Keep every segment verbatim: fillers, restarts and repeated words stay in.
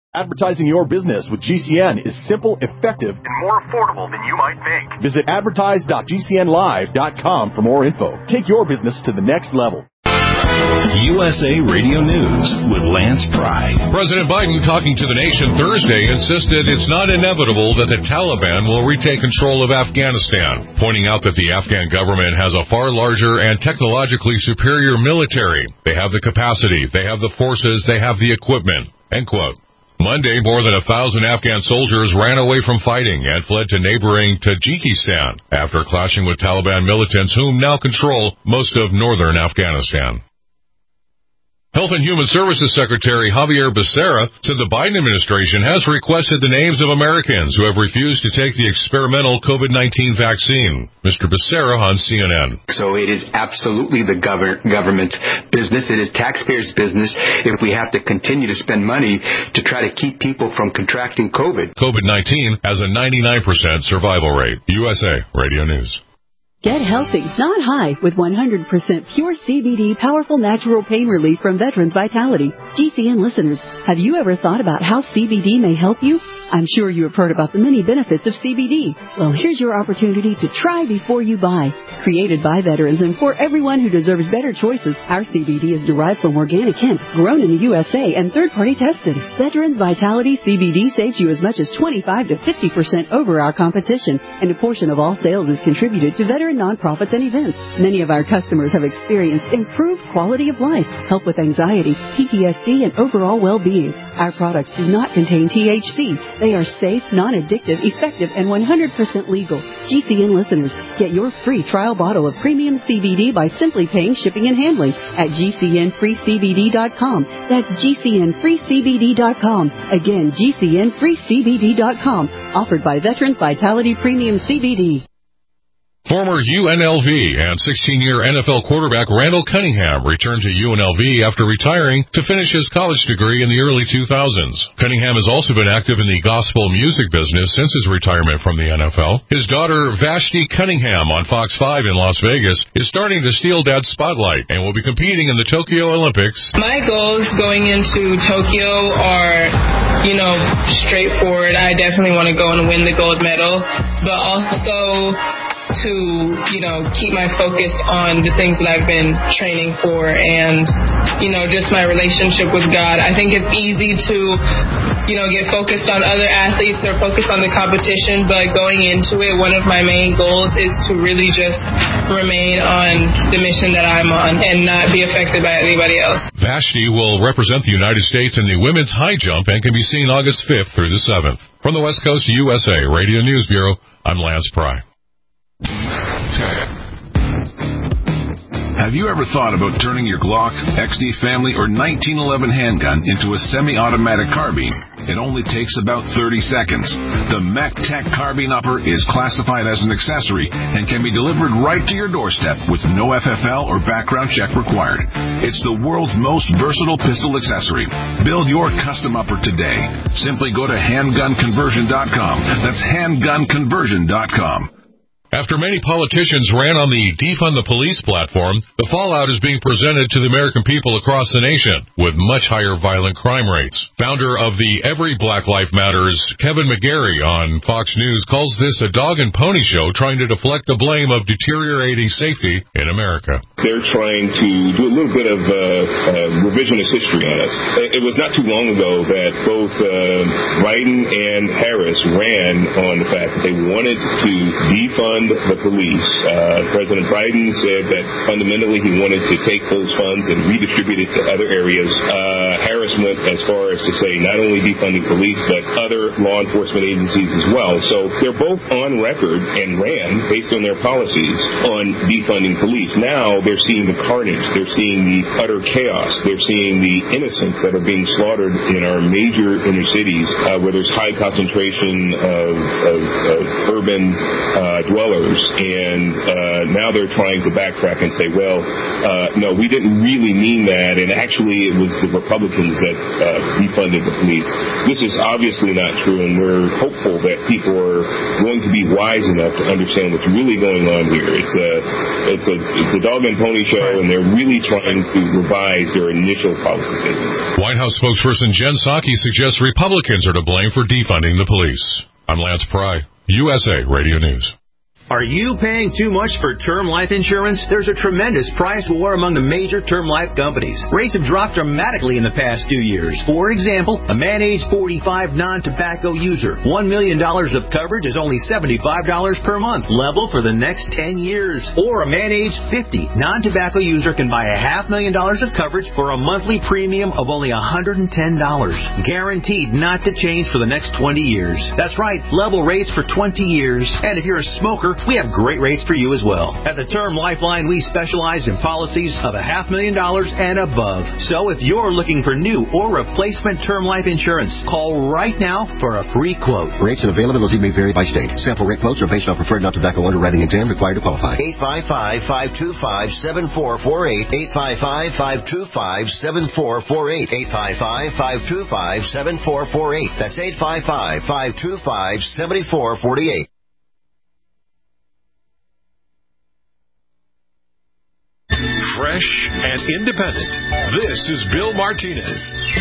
Advertising your business with G C N is simple, effective, and more affordable than you might think. Visit advertise dot g c n live dot com for more info. Take your business to the next level. U S A Radio News with Lance Pry. President Biden, talking to the nation Thursday, insisted it's not inevitable that the Taliban will retake control of Afghanistan, pointing out that the Afghan government has a far larger and technologically superior military. They have the capacity, they have the forces, they have the equipment. End quote. Monday, more than a thousand Afghan soldiers ran away from fighting and fled to neighboring Tajikistan after clashing with Taliban militants whom now control most of northern Afghanistan. Health and Human Services Secretary Javier Becerra said the Biden administration has requested the names of Americans who have refused to take the experimental COVID nineteen vaccine. Mister Becerra on C N N. So it is absolutely the gov- government's business. It is taxpayers' business if we have to continue to spend money to try to keep people from contracting COVID. COVID nineteen has a ninety-nine percent survival rate. U S A Radio News. Get healthy, not high, with one hundred percent pure C B D powerful natural pain relief from Veterans Vitality. G C N listeners, have you ever thought about how C B D may help you? I'm sure you have heard about the many benefits of C B D. Well, here's your opportunity to try before you buy. Created by veterans and for everyone who deserves better choices, our C B D is derived from organic hemp, grown in the U S A and third-party tested. Veterans Vitality C B D saves you as much as twenty-five to fifty percent over our competition, and a portion of all sales is contributed to veteran nonprofits and events. Many of our customers have experienced improved quality of life, help with anxiety, P T S D, and overall well-being. Our products do not contain T H C. They are safe, non-addictive, effective, and one hundred percent legal. G C N listeners, get your free trial bottle of premium C B D by simply paying shipping and handling at G C N free C B D dot com. That's G C N free C B D dot com. Again, G C N free C B D dot com. Offered by Veterans Vitality Premium C B D. Former U N L V and sixteen-year N F L quarterback Randall Cunningham returned to U N L V after retiring to finish his college degree in the early two thousands. Cunningham has also been active in the gospel music business since his retirement from the N F L. His daughter Vashti Cunningham on Fox five in Las Vegas is starting to steal Dad's spotlight and will be competing in the Tokyo Olympics. My goals going into Tokyo are, you know, straightforward. I definitely want to go and win the gold medal, but also to, you know, keep my focus on the things that I've been training for and, you know, just my relationship with God. I think it's easy to, you know, get focused on other athletes or focus on the competition, but going into it, one of my main goals is to really just remain on the mission that I'm on and not be affected by anybody else. Vashti will represent the United States in the women's high jump and can be seen August fifth through the seventh. From the West Coast U S A Radio News Bureau, I'm Lance Pry. Have you ever thought about turning your Glock, X D Family, or nineteen eleven handgun into a semi-automatic carbine? It only takes about thirty seconds. The MacTac Carbine Upper is classified as an accessory and can be delivered right to your doorstep with no F F L or background check required. It's the world's most versatile pistol accessory. Build your custom upper today. Simply go to handgun conversion dot com. That's handgun conversion dot com. After many politicians ran on the Defund the Police platform, the fallout is being presented to the American people across the nation with much higher violent crime rates. Founder of the Every Black Life Matters, Kevin McGarry on Fox News, calls this a dog and pony show trying to deflect the blame of deteriorating safety in America. They're trying to do a little bit of uh, uh, revisionist history on us. It was not too long ago that both uh, Biden and Harris ran on the fact that they wanted to defund the police. Uh, President Biden said that fundamentally he wanted to take those funds and redistribute it to other areas. Uh, Harris went as far as to say not only defunding police, but other law enforcement agencies as well. So they're both on record and ran based on their policies on defunding police. Now they're seeing the carnage. They're seeing the utter chaos. They're seeing the innocents that are being slaughtered in our major inner cities uh, where there's high concentration of, of, of urban uh, dwellings. dollars, and uh, now they're trying to backtrack and say, well, uh, no, we didn't really mean that, and actually it was the Republicans that uh, defunded the police. This is obviously not true, and we're hopeful that people are going to be wise enough to understand what's really going on here. It's a it's a it's a dog and pony show, and they're really trying to revise their initial policy statements. White House spokesperson Jen Psaki suggests Republicans are to blame for defunding the police. I'm Lance Pry, U S A Radio News. Are you paying too much for term life insurance? There's a tremendous price war among the major term life companies. Rates have dropped dramatically in the past two years. For example, a man age forty-five non-tobacco user, one million dollars of coverage is only seventy-five dollars per month, level for the next ten years. Or a man age fifty non-tobacco user can buy a half million dollars of coverage for a monthly premium of only one hundred ten dollars, guaranteed not to change for the next twenty years. That's right, level rates for twenty years. And if you're a smoker, we have great rates for you as well. At the Term Lifeline, we specialize in policies of a half million dollars and above. So if you're looking for new or replacement term life insurance, call right now for a free quote. Rates and availability may vary by state. Sample rate quotes are based on preferred non-tobacco underwriting exam required to qualify. eight five five, five two five, seven four four eight. eight five five, five two five, seven four four eight. eight five five, five two five, seven four four eight. That's eight five five, five two five, seven four four eight. Fresh and independent. This is Bill Martinez.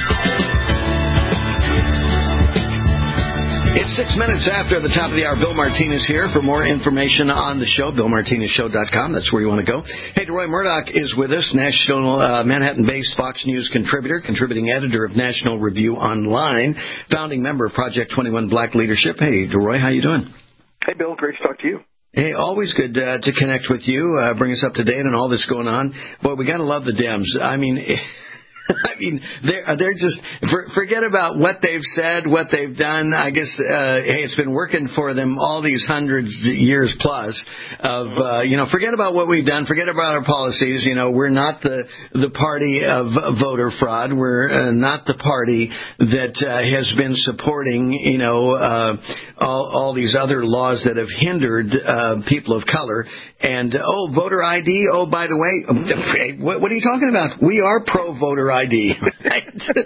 It's six minutes after the top of the hour. Bill Martinez here. For more information on the show, bill martinez show dot com. That's where you want to go. Hey, DeRoy Murdoch is with us, national uh, Manhattan-based Fox News contributor, contributing editor of National Review Online, founding member of Project twenty-one Black Leadership. Hey, DeRoy, how you doing? Hey, Bill. Great to talk to you. Hey, always good uh, to connect with you, uh, bring us up to date on all that's going on. Boy, we got to love the Dems. I mean, I mean, they're, they're just, for, forget about what they've said, what they've done. I guess, uh, hey, it's been working for them all these hundreds years plus of, uh, you know, forget about what we've done, forget about our policies. You know, we're not the, the party of voter fraud. We're uh, not the party that uh, has been supporting, you know, uh, all, all these other laws that have hindered uh, people of color. And, oh, voter I D, oh, by the way, what, what are you talking about? We are pro-voter I D. Right?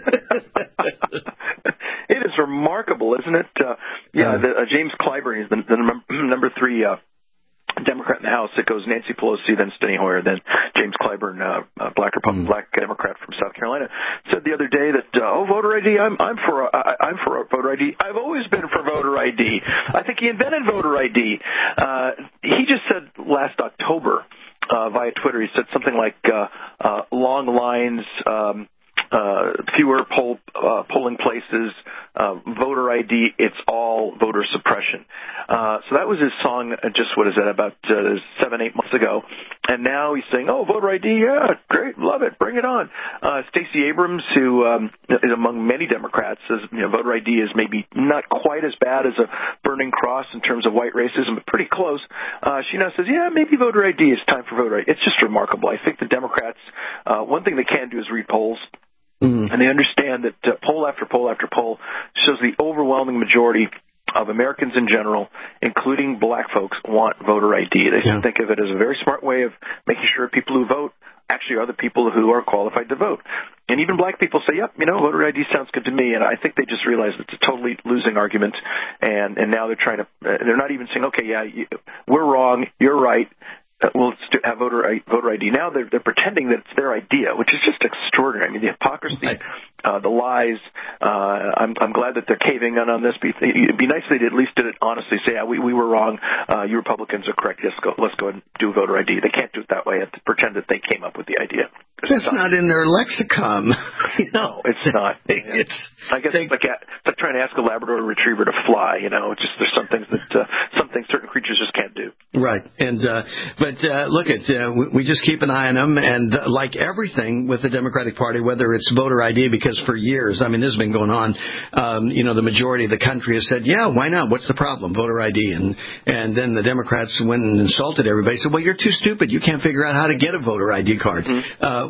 It is remarkable, isn't it? Uh, yeah, the, uh, James Clyburn is the, the number, number three uh, Democrat in the House. It goes Nancy Pelosi, then Steny Hoyer, then James Clyburn, uh, uh, black Republican, mm. black Democrat from South Carolina, said the other day that uh, oh, voter I D, I'm I'm for uh, I'm for voter I D. I've always been for voter I D. I think he invented voter I D. Uh, he just said last October uh, via Twitter, he said something like uh, uh, long lines. Um, Uh, fewer poll, uh, polling places, uh, voter I D, it's all voter suppression. Uh, so that was his song uh, just, what is that, about uh, seven, eight months ago. And now he's saying, oh, voter I D, yeah, great, love it, bring it on. Uh, Stacey Abrams, who um, is among many Democrats, says, you know, voter I D is maybe not quite as bad as a burning cross in terms of white racism, but pretty close. Uh, she now says, yeah, maybe voter I D, it's time for voter I D. It's just remarkable. I think the Democrats, uh, one thing they can do is read polls. And they understand that uh, poll after poll after poll shows the overwhelming majority of Americans in general, including black folks, want voter I D. They yeah. think of it as a very smart way of making sure people who vote actually are the people who are qualified to vote. And even black people say, yep, you know, voter I D sounds good to me. And I think they just realize it's a totally losing argument. And, and now they're trying to, uh, they're not even saying, okay, yeah, you, we're wrong, you're right. Uh, we'll have voter voter I D. Now they're they're pretending that it's their idea, which is just extraordinary. I mean, the hypocrisy, right. uh, the lies. Uh, I'm I'm glad that they're caving in on this. It'd be nice if they at least did it honestly. Say, yeah, we we were wrong. Uh, you Republicans are correct. Let's go. Let's go and do voter I D. They can't do it that way and pretend that they came up with the idea. That's not. not in their lexicon. No, it's not. It's. I guess they, it's like, it's like trying to ask a Labrador Retriever to fly. You know, it's just there's some things that uh, some things certain creatures just can't do. Right, and uh, but uh, look at uh, we, we just keep an eye on them, and uh, like everything with the Democratic Party, whether it's voter I D, because for years, I mean, this has been going on. Um, you know, the majority of the country has said, yeah, why not? What's the problem? Voter I D, and and then the Democrats went and insulted everybody. Said, well, you're too stupid. You can't figure out how to get a voter I D card. Mm-hmm. Uh,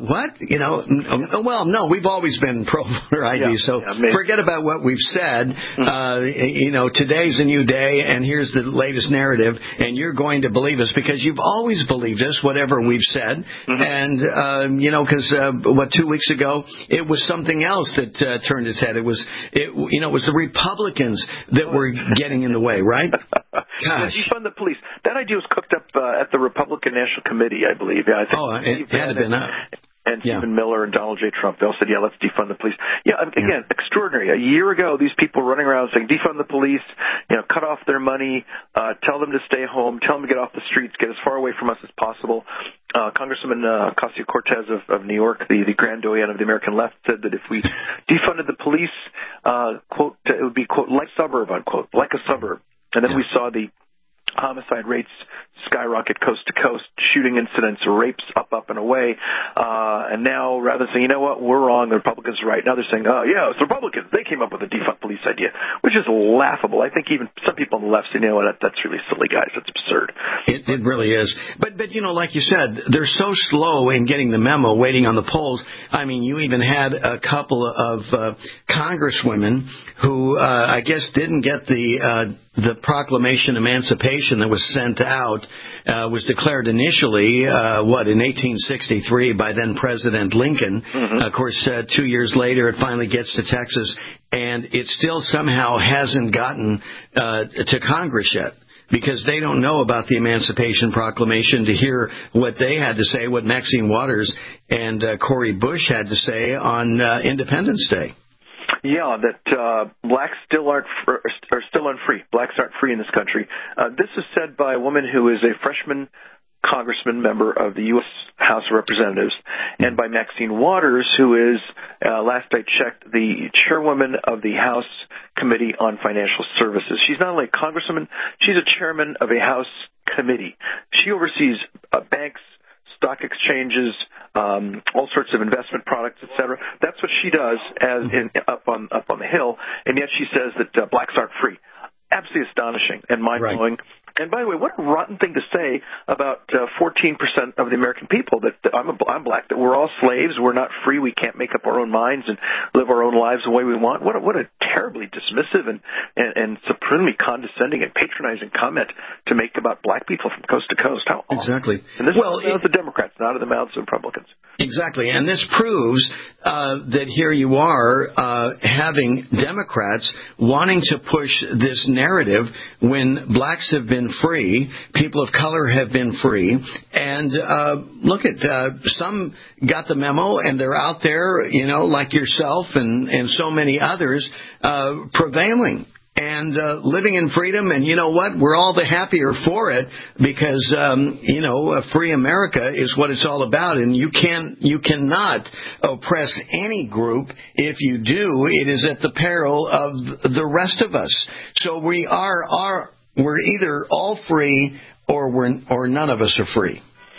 what? You know, yeah. well, no, we've always been pro-voter I D, yeah. so yeah, forget about what we've said. Mm-hmm. Uh, you know, today's a new day, and here's the latest narrative, and you're going to believe us because you've always believed us, whatever we've said. Mm-hmm. And, uh, you know, because, uh, what, two weeks ago, it was something else that uh, turned its head. It was, it, you know, it was the Republicans that were getting in the way, right? Gosh. Defund the police. That idea was cooked up uh, at the Republican National Committee, I believe. Yeah, I think oh, it, it had to been up. And yeah. Stephen Miller and Donald J. Trump, they all said, yeah, let's defund the police. Yeah, again, yeah. extraordinary. A year ago, these people running around saying, defund the police, you know, cut off their money, uh, tell them to stay home, tell them to get off the streets, get as far away from us as possible. Uh, Congressman uh, Ocasio-Cortez of, of New York, the, the grand doyen of the American left, said that if we defunded the police, uh, quote, it would be, quote, like suburb, unquote, like a suburb. And then yeah. we saw the homicide rates skyrocket coast to coast, shooting incidents, rapes up, up, and away. Uh, and now, rather than saying, you know what, we're wrong, the Republicans are right, now they're saying, oh, yeah, it's the Republicans. They came up with the defund police idea, which is laughable. I think even some people on the left say, you know what, that, that's really silly, guys. That's absurd. It, it really is. But, but, you know, like you said, they're so slow in getting the memo, waiting on the polls. I mean, you even had a couple of uh, congresswomen who, uh, I guess, didn't get the uh, the Proclamation Emancipation that was sent out, uh, was declared initially, uh, what, in eighteen sixty-three by then President Lincoln. Mm-hmm. Of course, uh, two years later, it finally gets to Texas, and it still somehow hasn't gotten uh, to Congress yet, because they don't know about the Emancipation Proclamation to hear what they had to say, what Maxine Waters and uh, Cori Bush had to say on uh, Independence Day. Yeah, that uh, blacks still aren't fr- are still unfree. Blacks aren't free in this country. Uh, this is said by a woman who is a freshman congressman member of the U S House of Representatives, and by Maxine Waters, who is, uh, last I checked, the chairwoman of the House Committee on Financial Services. She's not only a congresswoman, she's a chairman of a House committee. She oversees uh, banks, stock exchanges, um, all sorts of investment products, et cetera. That's what she does as in, up on up on the Hill, and yet she says that uh, blacks aren't free. Absolutely astonishing and mind-blowing. Right. And by the way, what a rotten thing to say about uh, fourteen percent of the American people, that, that I'm, a, I'm black, that we're all slaves, we're not free, we can't make up our own minds and live our own lives the way we want. What a, what a terribly dismissive and, and, and supremely condescending and patronizing comment to make about black people from coast to coast. How awful. Exactly. And this well, is out of the Democrats, not of the mouths of Republicans. Exactly. And this proves uh, that here you are uh, having Democrats wanting to push this narrative when blacks have been free, people of color have been free, and uh, look at uh, some got the memo and they're out there, you know, like yourself and, and so many others uh, prevailing and uh, living in freedom. And you know what? We're all the happier for it because, um, you know, a free America is what it's all about. And you can you cannot oppress any group. If you do, it is at the peril of the rest of us. So we are are we're either all free or we're or none of us are free.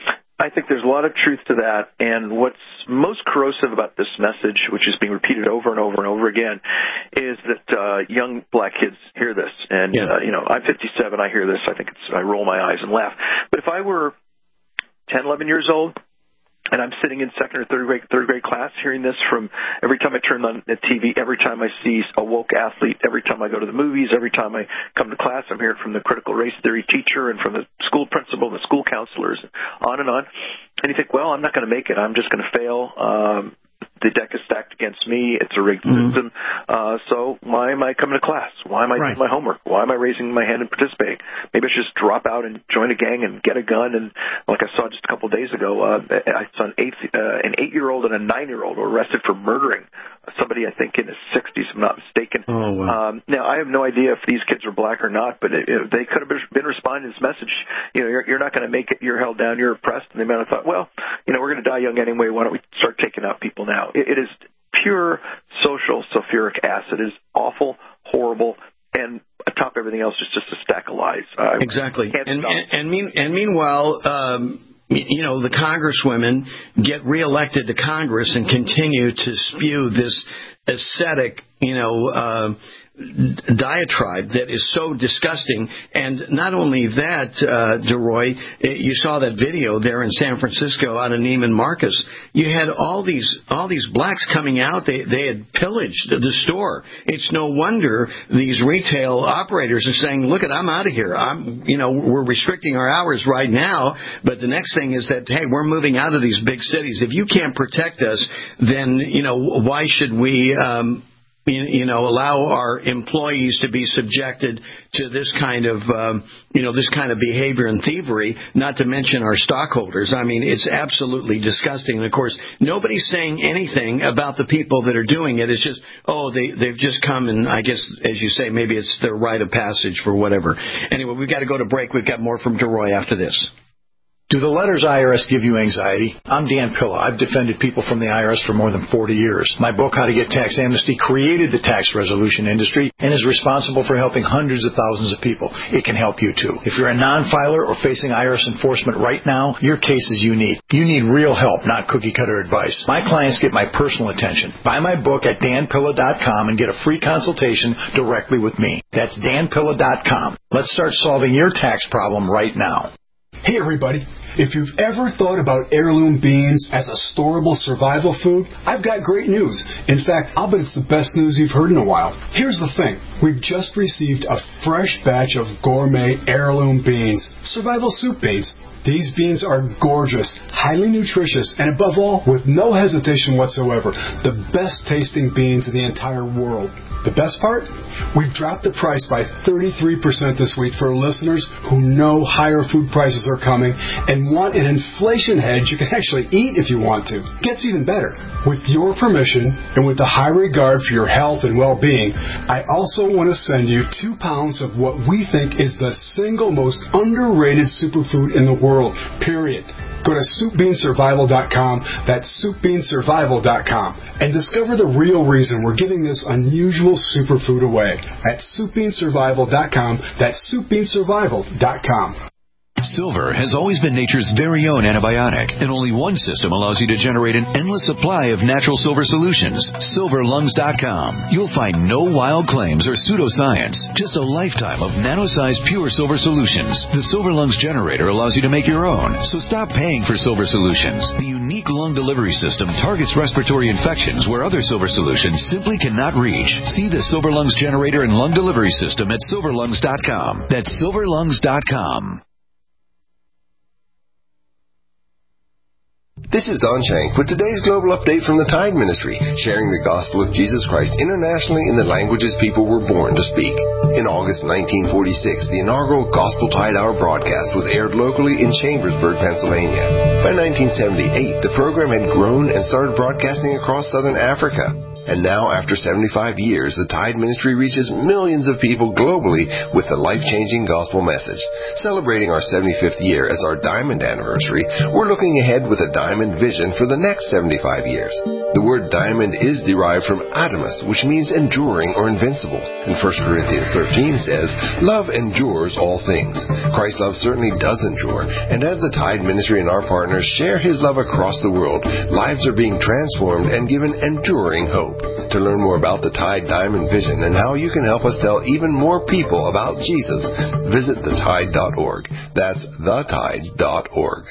I think there's a lot of truth to that, and what's most corrosive about this message, which is being repeated over and over and over again, is that uh, young black kids hear this. And, yeah. uh, you know, I'm fifty-seven, I hear this, I think it's, I roll my eyes and laugh. But if I were ten, eleven years old, and I'm sitting in second or third grade, third grade class hearing this from every time I turn on the T V, every time I see a woke athlete, every time I go to the movies, every time I come to class, I'm hearing from the critical race theory teacher and from the school principal and the school counselors, on and on. And you think, well, I'm not going to make it. I'm just going to fail. Um, the deck is stacked against me. It's a rigged mm-hmm. system. Uh, so why am I coming to class? Why am I right. doing my homework? Why am I raising my hand and participating? Maybe I should just drop out and join a gang and get a gun. And like I saw just a couple of days ago, uh, I saw an, eight, uh, an eight-year-old and a nine-year-old were arrested for murdering somebody, I think, in his sixties, if I'm not mistaken. Oh, wow. Um, now, I have no idea if these kids are black or not, but it, it, they could have been responding to this message. You know, you're, you're not going to make it. You're held down. You're oppressed. And they might have thought, well, you know, we're going to die young anyway. Why don't we start taking out people now? It, it is pure social sulfuric acid. It is awful, horrible, and atop everything else is just a stack of lies. Uh, exactly. And, and, and, mean, and meanwhile, um, you know, the congresswomen get reelected to Congress and continue to spew this ascetic you know, uh, diatribe that is so disgusting. And not only that, uh, DeRoy, you saw that video there in San Francisco out of Neiman Marcus. You had all these all these blacks coming out. They they had pillaged the store. It's no wonder these retail operators are saying, "Look, I'm out of here. I'm, you know, we're restricting our hours right now." But the next thing is that, hey, we're moving out of these big cities. If you can't protect us, then you know why should we? Um, you know, allow our employees to be subjected to this kind of, um, you know, this kind of behavior and thievery, not to mention our stockholders. I mean, it's absolutely disgusting. And, of course, nobody's saying anything about the people that are doing it. It's just, oh, they, they've just come and, I guess, as you say, maybe it's their rite of passage for whatever. Anyway, we've got to go to break. We've got more from DeRoy after this. Do the letters I R S give you anxiety? I'm Dan Pilla. I've defended people from the I R S for more than forty years. My book, How to Get Tax Amnesty, created the tax resolution industry and is responsible for helping hundreds of thousands of people. It can help you, too. If you're a non-filer or facing I R S enforcement right now, your case is unique. You need real help, not cookie-cutter advice. My clients get my personal attention. Buy my book at dan pilla dot com and get a free consultation directly with me. That's dan pilla dot com. Let's start solving your tax problem right now. Hey everybody, if you've ever thought about heirloom beans as a storable survival food, I've got great news. In fact, I'll bet it's the best news you've heard in a while. Here's the thing. We've just received a fresh batch of gourmet heirloom beans, survival soup beans. These beans are gorgeous, highly nutritious, and above all, with no hesitation whatsoever, the best tasting beans in the entire world. The best part? We've dropped the price by thirty-three percent this week for listeners who know higher food prices are coming and want an inflation hedge you can actually eat if you want to. Gets even better. With your permission and with the high regard for your health and well-being, I also want to send you two pounds of what we think is the single most underrated superfood in the world, period. Go to soup bean survival dot com, that's soup bean survival dot com, and discover the real reason we're giving this unusual superfood away at soup bean survival dot com, that's soup bean survival dot com. Silver has always been nature's very own antibiotic, and only one system allows you to generate an endless supply of natural silver solutions. silver lungs dot com. You'll find no wild claims or pseudoscience, just a lifetime of nano-sized pure silver solutions. The Silver Lungs generator allows you to make your own, so stop paying for silver solutions. The unique lung delivery system targets respiratory infections where other silver solutions simply cannot reach. See the Silver Lungs generator and lung delivery system at silver lungs dot com. That's silver lungs dot com. This is Don Shank with today's global update from the Tide Ministry, sharing the gospel of Jesus Christ internationally in the languages people were born to speak. In August nineteen forty-six, the inaugural Gospel Tide Hour broadcast was aired locally in Chambersburg, Pennsylvania. By nineteen seventy-eight, the program had grown and started broadcasting across southern Africa. And now, after seventy-five years, the Tide Ministry reaches millions of people globally with the life-changing gospel message. Celebrating our seventy-fifth year as our diamond anniversary, we're looking ahead with a diamond vision for the next seventy-five years. The word diamond is derived from adamus, which means enduring or invincible. And First Corinthians thirteen says, love endures all things. Christ's love certainly does endure. And as the Tide Ministry and our partners share His love across the world, lives are being transformed and given enduring hope. To learn more about the Tide Diamond Vision and how you can help us tell even more people about Jesus, visit the tide dot org. That's the tide dot org.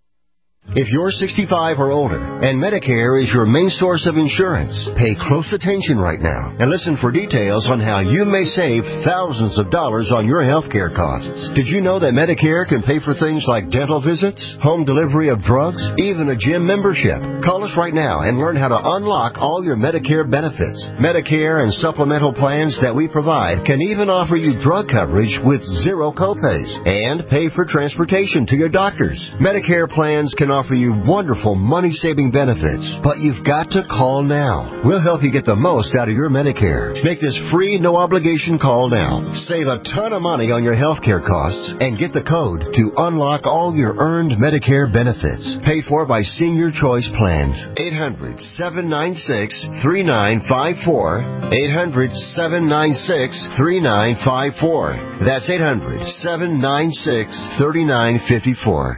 If you're sixty-five or older and Medicare is your main source of insurance, pay close attention right now and listen for details on how you may save thousands of dollars on your health care costs. Did you know that Medicare can pay for things like dental visits, home delivery of drugs, even a gym membership? Call us right now and learn how to unlock all your Medicare benefits. Medicare and supplemental plans that we provide can even offer you drug coverage with zero copays and pay for transportation to your doctors. Medicare plans can offer you wonderful money-saving benefits, but you've got to call now. We'll help you get the most out of your Medicare. Make this free, no-obligation call now. Save a ton of money on your health care costs and get the code to unlock all your earned Medicare benefits. Paid for by Senior Choice Plans. eight hundred, seven nine six, three nine five four. eight hundred, seven nine six, three nine five four. That's eight hundred, seven nine six, three nine five four.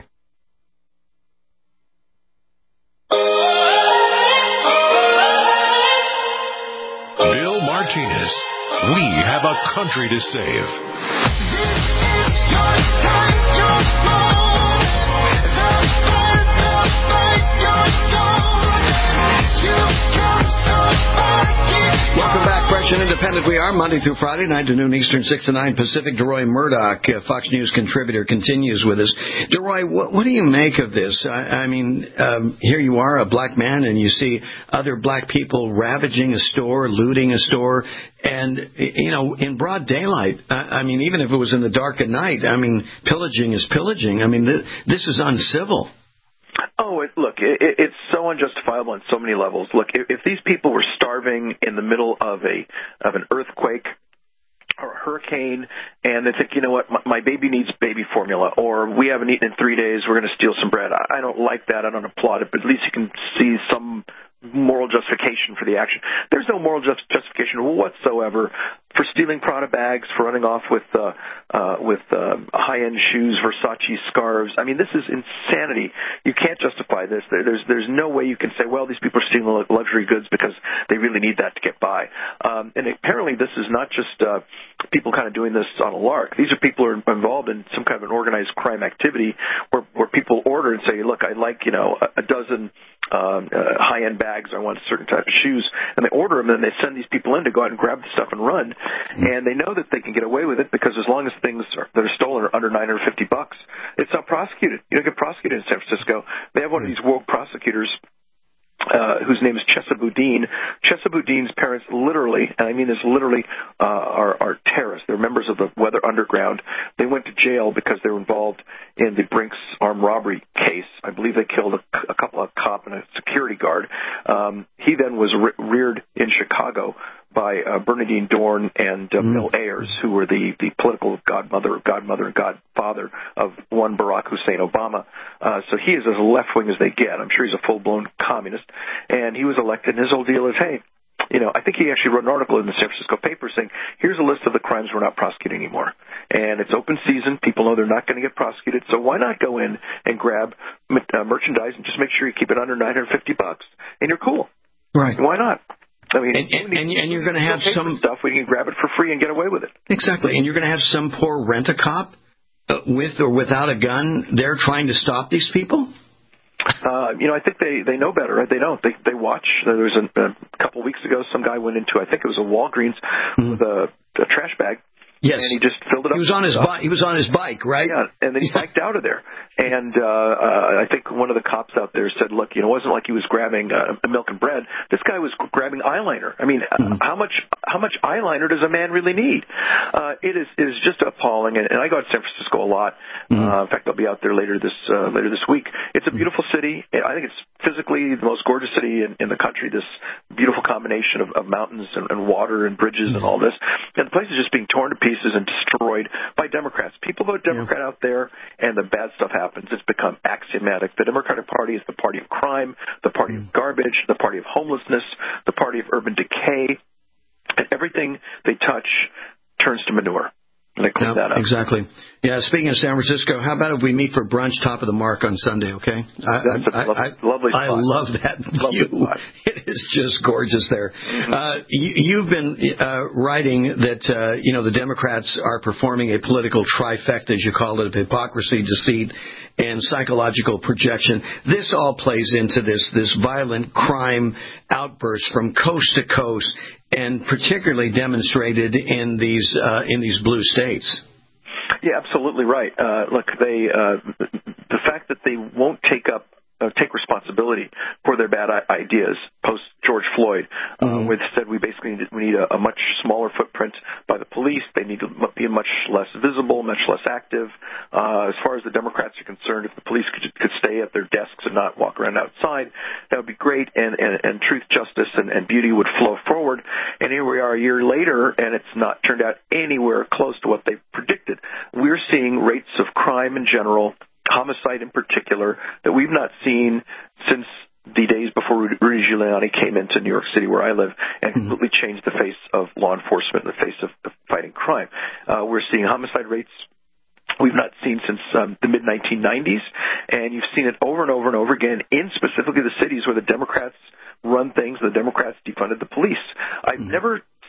Martinez. We have a country to save. Welcome back, Fresh and Independent. We are Monday through Friday, nine to noon Eastern, six to nine Pacific. DeRoy Murdoch, uh, Fox News contributor, continues with us. DeRoy, what, what do you make of this? I, I mean, um, here you are, a black man, and you see other black people ravaging a store, looting a store, and, you know, in broad daylight. I, I mean, even if it was in the dark of night, I mean, pillaging is pillaging. I mean, th- this is uncivil. Oh, it, look, it, it's so unjustifiable on so many levels. Look, if, if these people were starving in the middle of a of an earthquake or a hurricane, and they think, you know what, my, my baby needs baby formula, or we haven't eaten in three days, we're going to steal some bread. I, I don't like that. I don't applaud it, but at least you can see some moral justification for the action. There's no moral just, justification whatsoever for stealing Prada bags, for running off with uh, uh, with uh, high-end shoes, Versace scarves. I mean, this is insanity. You can't justify this. There, there's there's no way you can say, well, these people are stealing luxury goods because they really need that to get by. Um, and apparently, this is not just uh, people kind of doing this on a lark. These are people who are involved in some kind of an organized crime activity where where people order and say, look, I'd like, you know, a, a dozen Um, uh, high-end bags, I want a certain type of shoes, and they order them, and they send these people in to go out and grab the stuff and run, and they know that they can get away with it because as long as things are, that are stolen are under nine hundred fifty bucks, it's not prosecuted. You don't get prosecuted in San Francisco. They have one of these woke prosecutors Uh, whose name is Chesa Boudin. Chesa Boudin's parents literally, and I mean this literally, uh, are, are terrorists. They're members of the Weather Underground. They went to jail because they were involved in the Brinks armed robbery case. I believe they killed a, a couple of cop and a security guard. Um, he then was re- reared in Chicago by uh, Bernadine Dorn and uh, mm. Bill Ayers, who were the, the political godmother, godmother and godfather of one Barack Hussein Obama. Uh, so he is as left-wing as they get. I'm sure he's a full-blown communist. And he was elected, and his whole deal is, hey, you know, I think he actually wrote an article in the San Francisco paper saying, here's a list of the crimes we're not prosecuting anymore. And it's open season. People know they're not going to get prosecuted. So why not go in and grab uh, merchandise and just make sure you keep it under nine hundred fifty bucks, and you're cool. Right. Why not? I mean, and, and, and, and you're going to have some stuff where you can grab it for free and get away with it. Exactly. And you're going to have some poor rent-a-cop uh, with or without a gun there trying to stop these people? Uh, you know, I think they, they know better, right? They don't. They they watch. There was a, a couple weeks ago, some guy went into, I think it was a Walgreens mm-hmm. with a, a trash bag. Yes. And he just filled it up. He was on his bike. He was on his bike, right? Yeah. And then he biked out of there. And uh, uh, I think one of the cops out there said, "Look, you know, it wasn't like he was grabbing uh, milk and bread. This guy was grabbing eyeliner. I mean, mm-hmm. how much how much eyeliner does a man really need? Uh, it is it is just appalling. And, and I go to San Francisco a lot. Mm-hmm. Uh, in fact, I'll be out there later this uh, later this week. It's a beautiful city. I think it's physically the most gorgeous city in, in the country. This beautiful combination of, of mountains and, and water and bridges mm-hmm. and all this. And the place is just being torn to pieces and destroyed by Democrats. People vote Democrat yeah. out there, and the bad stuff happens. It's become axiomatic. The Democratic Party is the party of crime, the party mm. of garbage, the party of homelessness, the party of urban decay, and everything they touch turns to manure. And they clean yeah, that up. Exactly. Yeah, speaking of San Francisco, how about if we meet for brunch top of the Mark on Sunday, okay? I, That's a I, lovely, I, lovely spot. I love that lovely view. Spot. It is just gorgeous there. Mm-hmm. Uh, you, you've been uh, writing that, uh, you know, the Democrats are performing a political trifecta, as you call it, of hypocrisy, deceit, and psychological projection. This all plays into this, this violent crime outburst from coast to coast, and particularly demonstrated in these uh, in these blue states. Yeah, absolutely right. Uh, look, they uh, the fact that they won't take up uh, take responsibility for their bad ideas post George Floyd, uh, mm-hmm. where they said we basically need, we need a, a much smaller footprint by the police. They need to be much less visible, much less active. Uh, as far as the Democrats are concerned, if the police could, could stay at their desks and not walk around outside, that would be great, and, and, and truth, justice, and, and beauty would flow forward. And here we are a year later, and it's not turned out anywhere close to what they predicted. We're seeing rates of crime in general, homicide in particular, that we've not seen since the days before Rudy Giuliani came into New York City, where I live, and completely changed the face of law enforcement, the face of, of fighting crime. Uh, we're seeing homicide rates we've not seen since um, the mid nineteen nineties, and you've seen it over and over and over again in specifically the cities where the Democrats run things, the Democrats defunded the police. I've mm-hmm. never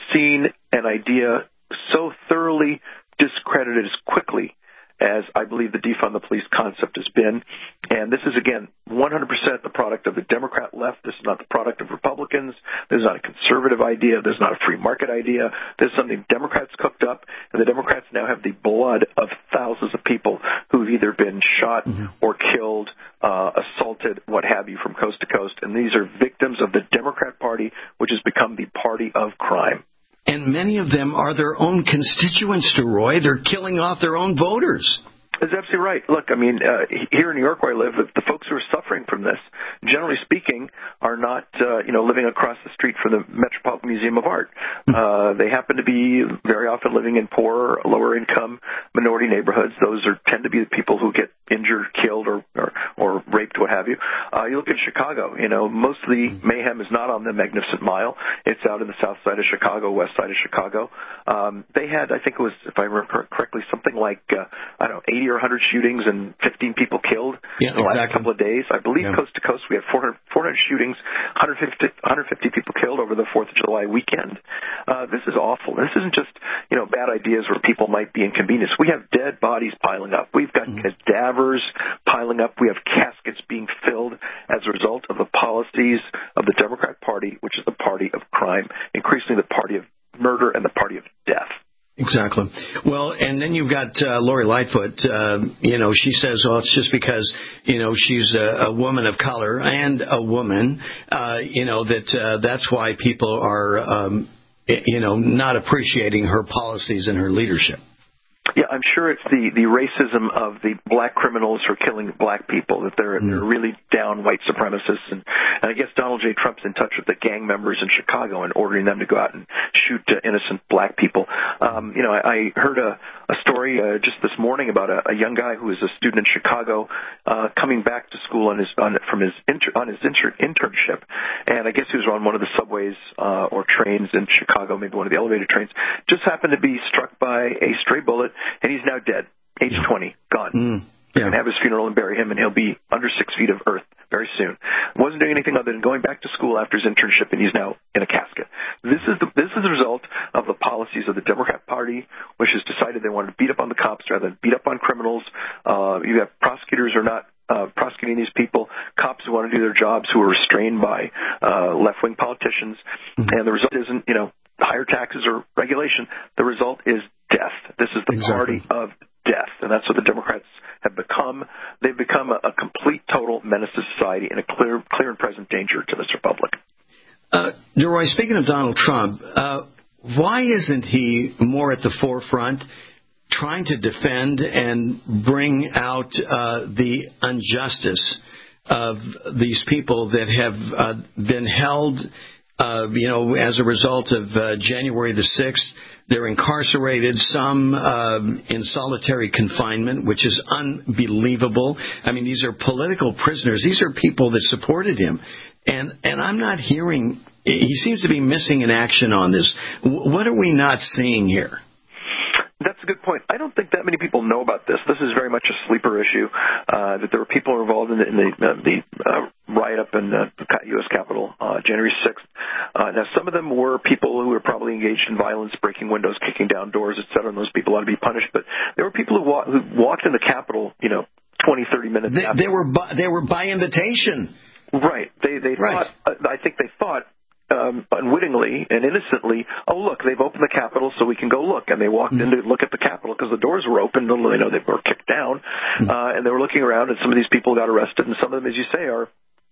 seen an idea so thoroughly discredited as quickly as I believe the defund the police concept has been. And this is, again, one hundred percent the product of the Democrat left. This is not the product of Republicans. This is not a conservative idea. This is not a free market idea. This is something Democrats cooked up, and the Democrats now have the blood of thousands of people who've either been shot mm-hmm. or killed, uh, assaulted, what have you, from coast to coast. And these are victims of the Democrat Party, which has become the party of crime. And many of them are their own constituents, Roy. They're killing off their own voters. That's absolutely right. Look, I mean, uh, here in New York where I live, the, the folks who are suffering from this, generally speaking, are not, uh, you know, living across the street from the Metropolitan Museum of Art. Uh, they happen to be very often living in poor, lower-income minority neighborhoods. Those are tend to be the people who get injured, killed, or, or, or raped, what have you. Uh, you look at Chicago, you know, most of the mayhem is not on the Magnificent Mile. It's out in the south side of Chicago, west side of Chicago. Um, they had, I think it was, if I remember correctly, something like, uh, I don't know, eighty or one hundred shootings and fifteen people killed yeah, in the exactly. last couple of days. I believe yeah. coast to coast we had four hundred, four hundred shootings, one hundred fifty, one hundred fifty people killed over the fourth of July weekend. Uh, this is awful. This isn't just, you know, bad ideas where people might be inconvenienced. We have dead bodies piling up. We've got mm-hmm. cadavers piling up. We have caskets being filled as a result of the policies of the Democrat Party, which is the party of crime, increasingly the party of murder and the party of death. Exactly. Well, and then you've got uh, Lori Lightfoot. Uh, you know, she says, "Oh, it's just because you know she's a, a woman of color and a woman. Uh, you know that uh, that's why people are, um, you know, not appreciating her policies and her leadership." Yeah, I'm sure it's the, the racism of the black criminals who are killing black people, that they're, mm. they're really down white supremacists. And, and I guess Donald J. Trump's in touch with the gang members in Chicago and ordering them to go out and shoot uh, innocent black people. Um, you know, I, I heard a, a story uh, just this morning about a, a young guy who is a student in Chicago uh, coming back to school on his, on, from his inter, on his inter, internship. And I guess he was on one of the subways uh, or trains in Chicago, maybe one of the elevator trains, just happened to be struck by a stray bullet. And he's now dead, age yeah. twenty, gone. Mm, yeah. And have his funeral and bury him, and he'll be under six feet of earth very soon. Wasn't doing anything other than going back to school after his internship, and he's now in a casket. This is the this is the result of the policies of the Democrat Party, which has decided they want to beat up on the cops rather than beat up on criminals. Uh, you have prosecutors who are not uh, prosecuting these people, cops who want to do their jobs who are restrained by uh, left-wing politicians, mm-hmm. and the result isn't, you know, higher taxes or regulation. The result is death. This is the exactly. party of death, and that's what the Democrats have become. They've become a, a complete, total menace to society and a clear, clear and present danger to this republic. Uh, Roy, speaking of Donald Trump, uh, why isn't he more at the forefront trying to defend and bring out uh, the injustice of these people that have uh, been held Uh, you know, as a result of uh, January the sixth, they're incarcerated, some uh, in solitary confinement, which is unbelievable. I mean, these are political prisoners. These are people that supported him. And and I'm not hearing, he seems to be missing in action on this. W- what are we not seeing here? That's a good point. I don't think that many people know about this. This is very much a sleeper issue, uh, that there were people involved in the, in the, uh, the uh, riot up in the U S Capitol uh, January sixth. Uh, now, some of them were people who were probably engaged in violence, breaking windows, kicking down doors, et cetera, and those people ought to be punished. But there were people who, wa- who walked in the Capitol, you know, twenty, thirty minutes they, after. They were, by, they were by invitation. Right. They, they right. thought, uh, I think they thought, Um, unwittingly and innocently, oh, look, they've opened the Capitol so we can go look. And they walked mm-hmm. in to look at the Capitol because the doors were open. You know, they were kicked down. Mm-hmm. Uh, and they were looking around, and some of these people got arrested. And some of them, as you say, are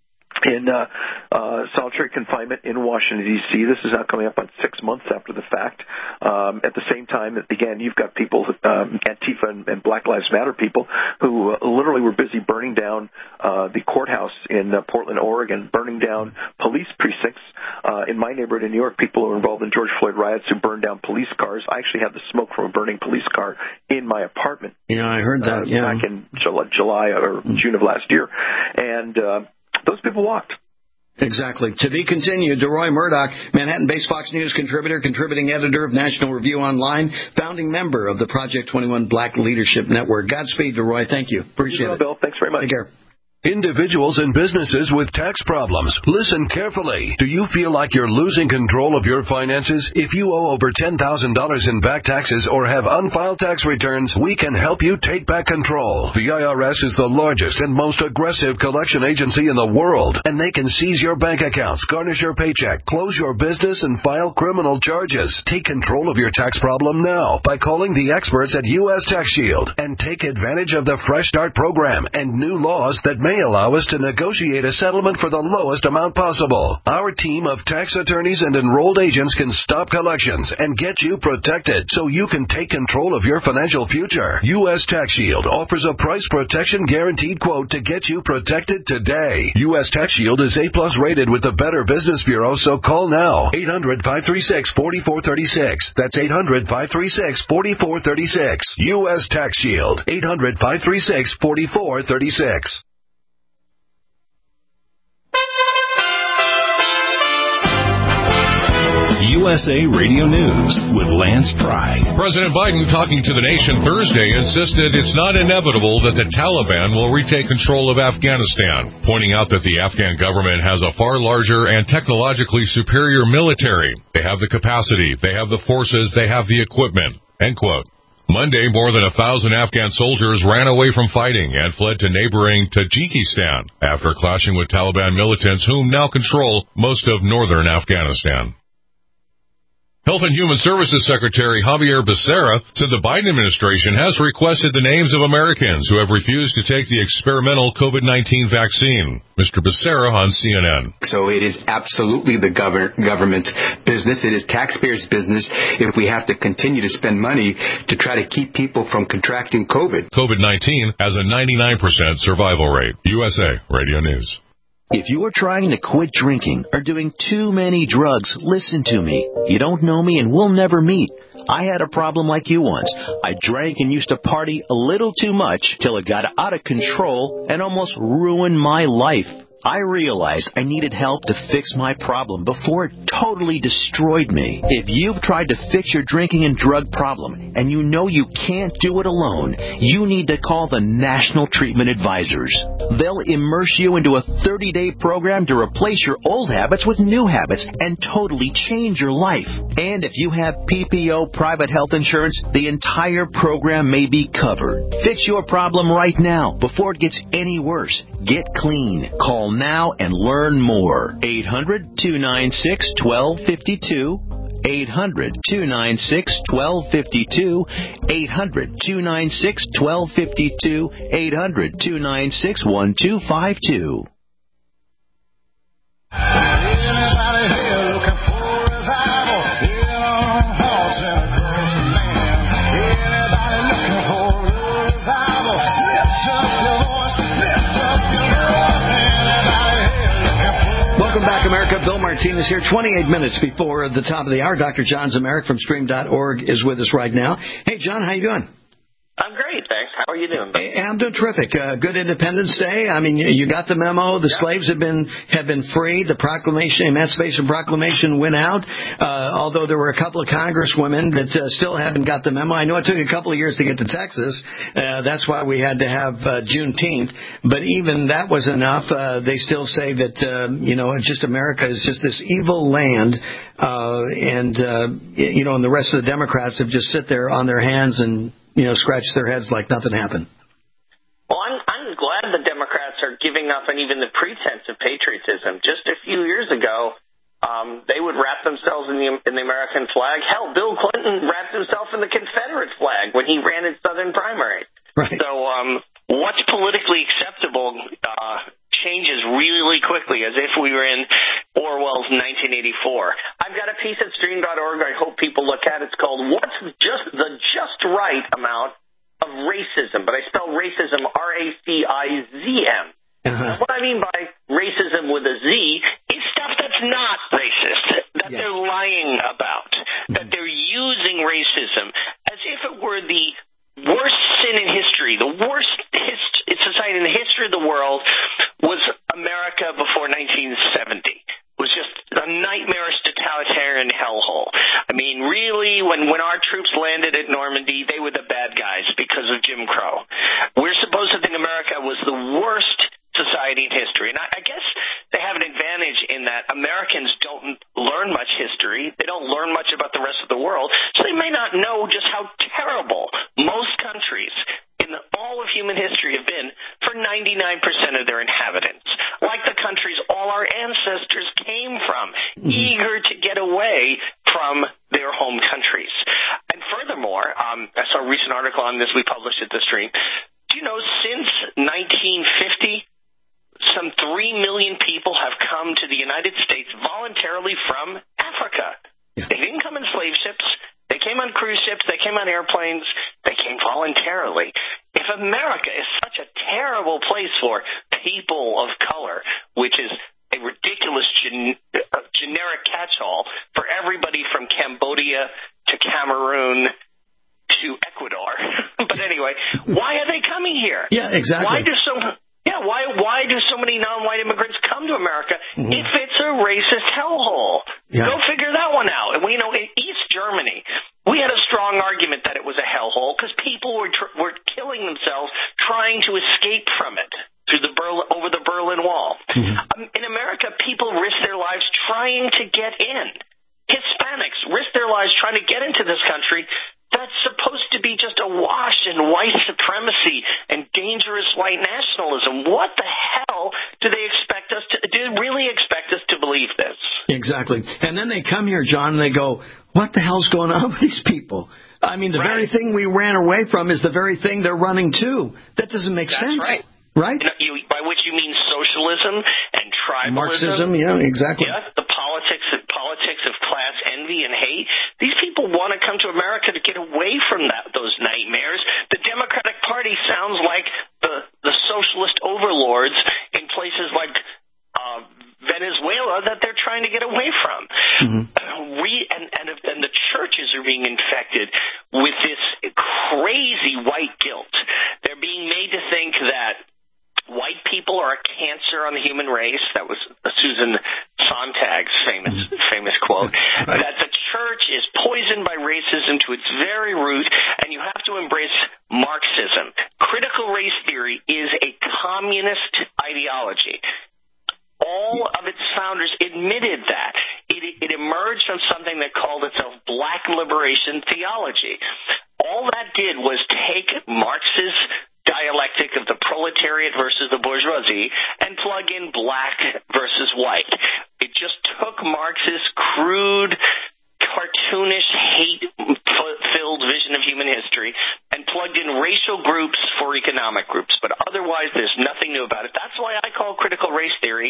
in uh, uh, solitary confinement in Washington, D C This is now coming up on six months after the fact. Um, at the same time, again, you've got people, um, Antifa and, and Black Lives Matter people, who uh, literally were busy burning down uh, the courthouse in uh, Portland, Oregon, burning down police precincts. Uh, in my neighborhood in New York, people who were involved in George Floyd riots who burned down police cars. I actually had the smoke from a burning police car in my apartment. Yeah, I heard that, uh, yeah. Back in July, July or June of last year. And uh, those people walked. Exactly. To be continued. DeRoy Murdock, Manhattan-based Fox News contributor, contributing editor of National Review Online, founding member of the Project twenty-one Black Leadership Network. Godspeed, DeRoy. Thank you. Appreciate you, it. Bill. Thanks very much. Take care. Individuals and businesses with tax problems, listen carefully. Do you feel like you're losing control of your finances? If you owe over ten thousand dollars in back taxes or have unfiled tax returns, we can help you take back control. The I R S is the largest and most aggressive collection agency in the world, and they can seize your bank accounts, garnish your paycheck, close your business, and file criminal charges. Take control of your tax problem now by calling the experts at U S Tax Shield and take advantage of the Fresh Start program and new laws that may allow us to negotiate a settlement for the lowest amount possible. Our team of tax attorneys and enrolled agents can stop collections and get you protected so you can take control of your financial future. U S Tax Shield offers a price protection guaranteed quote to get you protected today. U S Tax Shield is A plus rated with the Better Business Bureau, so call now. eight hundred, five three six, four four three six. That's eight hundred, five three six, four four three six. U S Tax Shield. eight hundred, five three six, four four three six. U S A Radio News with Lance Pry. President Biden, talking to the nation Thursday, insisted it's not inevitable that the Taliban will retake control of Afghanistan, pointing out that the Afghan government has a far larger and technologically superior military. They have the capacity, they have the forces, they have the equipment. End quote. Monday, more than a thousand Afghan soldiers ran away from fighting and fled to neighboring Tajikistan after clashing with Taliban militants whom now control most of northern Afghanistan. Health and Human Services Secretary Javier Becerra said the Biden administration has requested the names of Americans who have refused to take the experimental COVID nineteen vaccine. Mister Becerra on C N N. So it is absolutely the gov- government's business. It is taxpayers' business if we have to continue to spend money to try to keep people from contracting COVID. COVID nineteen has a ninety-nine percent survival rate. U S A Radio News. If you are trying to quit drinking or doing too many drugs, listen to me. You don't know me and we'll never meet. I had a problem like you once. I drank and used to party a little too much till it got out of control and almost ruined my life. I realized I needed help to fix my problem before it totally destroyed me. If you've tried to fix your drinking and drug problem and you know you can't do it alone, you need to call the National Treatment Advisors. They'll immerse you into a thirty-day program to replace your old habits with new habits and totally change your life. And if you have P P O private health insurance, the entire program may be covered. Fix your problem right now before it gets any worse. Get clean. Call now and learn more. eight hundred, two nine six, one two five two. eight hundred, two nine six, one two five two. eight hundred, two nine six, one two five two. eight hundred, two nine six, one two five two. Anybody here looking for revival? Get on a horse and across the land. Anybody looking for revival? Lift up your voice, lift up your voice. Anybody here looking for Welcome back, America. Bill Martinez here, twenty-eight minutes before the top of the hour. Doctor John Zemeric from stream dot org is with us right now. Hey, John, how you doing? I'm great, thanks. How are you doing? Hey, I'm doing terrific. Uh, good Independence Day. I mean, you, you got the memo. The yeah. slaves have been have been freed. The proclamation, Emancipation Proclamation, went out. Uh, although there were a couple of congresswomen that uh, still haven't got the memo. I know it took a couple of years to get to Texas. Uh, that's why we had to have uh, Juneteenth. But even that was enough. Uh, they still say that uh, you know, just America is just this evil land. Uh, and uh, you know, and the rest of the Democrats have just sit there on their hands and, you know, scratch their heads like nothing happened. Well, I'm, I'm glad the Democrats are giving up on even the pretense of patriotism. Just a few years ago, um, they would wrap themselves in the, in the American flag. Hell, Bill Clinton wrapped himself in the Confederate flag when he ran his Southern primary. Right. So um, what's politically acceptable uh, changes really quickly, as if we were in Orwell's nineteen eighty-four. I've got a piece at stream dot org I hope people look at. It's called What's Just the Just Right Amount of Racism? But I spell racism R A C I Z M. Uh-huh. What I mean by racism with a Z is stuff that's not racist, that yes. they're lying about, mm-hmm. that they're using racism as if it were the worst sin in history. The worst hist- society in the history of the world was America before nineteen seventy. It was just a nightmarish totalitarian hellhole. I mean, really, when, when our troops landed at Normandy, they were the bad guys because of Jim Crow. We're supposed to think America was the worst society more. Um, I saw a recent article on this we published at the stream. Do you know, since nineteen fifty, some three million people have come to the United States voluntarily from Africa. Yeah. They didn't come in slave ships. They came on cruise ships. They came on airplanes. They came voluntarily. If America is such a terrible place for people of color, which is a ridiculous gen- uh, generic catch-all for everybody from Cambodia to Cameroon to Ecuador. But anyway, why are they coming here? Yeah, exactly. Why do so... Yeah, why why do so many non-white immigrants come to America mm-hmm. if it's a racist hellhole? Yeah. Go figure that one out. And we know in East Germany, we had a strong argument that it was a hellhole because people were tr- were killing themselves trying to escape from it through the Berlin, over the Berlin Wall. Mm-hmm. Um, in America, people risk their lives trying to get in. Hispanics risk their lives trying to get into this country. That's supposed to be just awash in white supremacy and dangerous white nationalism. What the hell do they expect us to, do they really expect us to believe this? Exactly. And then they come here, John, and they go, what the hell's going on with these people? I mean, the right. very thing we ran away from is the very thing they're running to. That doesn't make That's sense. Right. Right? You, by which you mean socialism and tribalism. Marxism, yeah, exactly. Yeah, the politics of, politics of class envy and hate. These people want to come to America to get away from that, those nightmares. The Democratic Party sounds like the, the socialist overlords in places like uh, Venezuela that they're trying to get away from. Mm-hmm. We, and, and, and the churches are being infected with this crazy white guilt. They're being made to think that white people are a cancer on the human race. That was Susan Sontag's famous famous quote. That the church is poisoned by racism to its very root, and you have to embrace Marxism. Critical race theory is a communist ideology. All of its founders admitted that. It, it emerged from something that called itself Black Liberation Theology. All that did was take Marx's dialectic of the proletariat versus the bourgeoisie and plug in black versus white. It just took Marx's crude, cartoonish, hate-filled vision of human history and plugged in racial groups for economic groups. But otherwise, there's nothing new about it. That's why I call critical race theory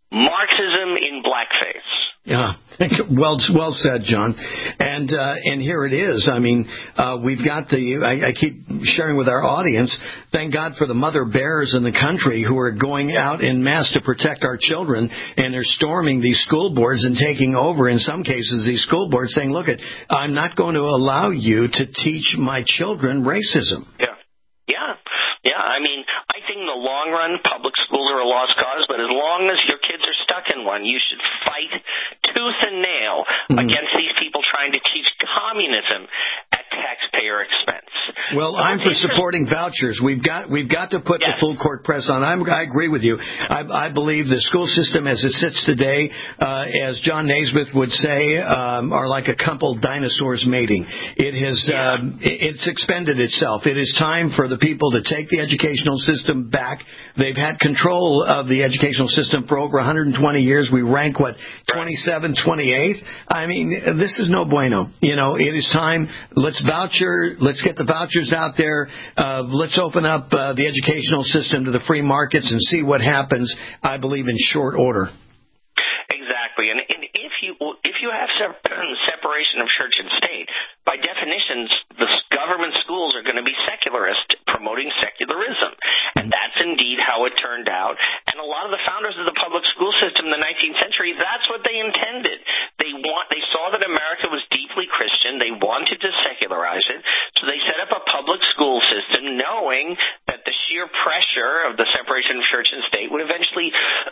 Marxism in blackface. Yeah, well, well said, John. And uh, and here it is. I mean, uh, we've got the. I, I keep sharing with our audience. Thank God for the mother bears in the country who are going out in mass to protect our children, and they're storming these school boards and taking over. In some cases, these school boards saying, "Look, it, I'm not going to allow you to teach my children racism." Yeah, yeah, yeah. I mean, I think in the long run, public schools are a lost cause. But as long as your kids are stuck in one, you should fight tooth and nail mm-hmm. against these people trying to teach communism at taxpayer expense. Well, so I'm for supporting vouchers. We've got we've got to put yes. the full court press on. I'm, I agree with you. I, I believe the school system as it sits today, uh, as John Naismith would say, um, are like a couple dinosaurs mating. It has yeah. um, it's expended itself. It is time for the people to take the educational system back. They've had control of the educational system for over one hundred twenty years. We rank, what, twenty-seven, twenty-eight? I mean, this is no bueno. You know, it is time. Let's voucher. Let's get the vouchers out there. Uh, let's open up uh, the educational system to the free markets and see what happens, I believe, in short order. Exactly. And, and if you if you have separation of church and state, by definition, the government schools are going to be secularist, promoting secularism. And that's indeed how it turned out. And a lot of the founders of the public school system in the nineteenth century, that's what they intended. They want they saw that America was deeply Christian. They wanted to secularize it. So they set up a public school system knowing that the sheer pressure of the separation of church and state would eventually,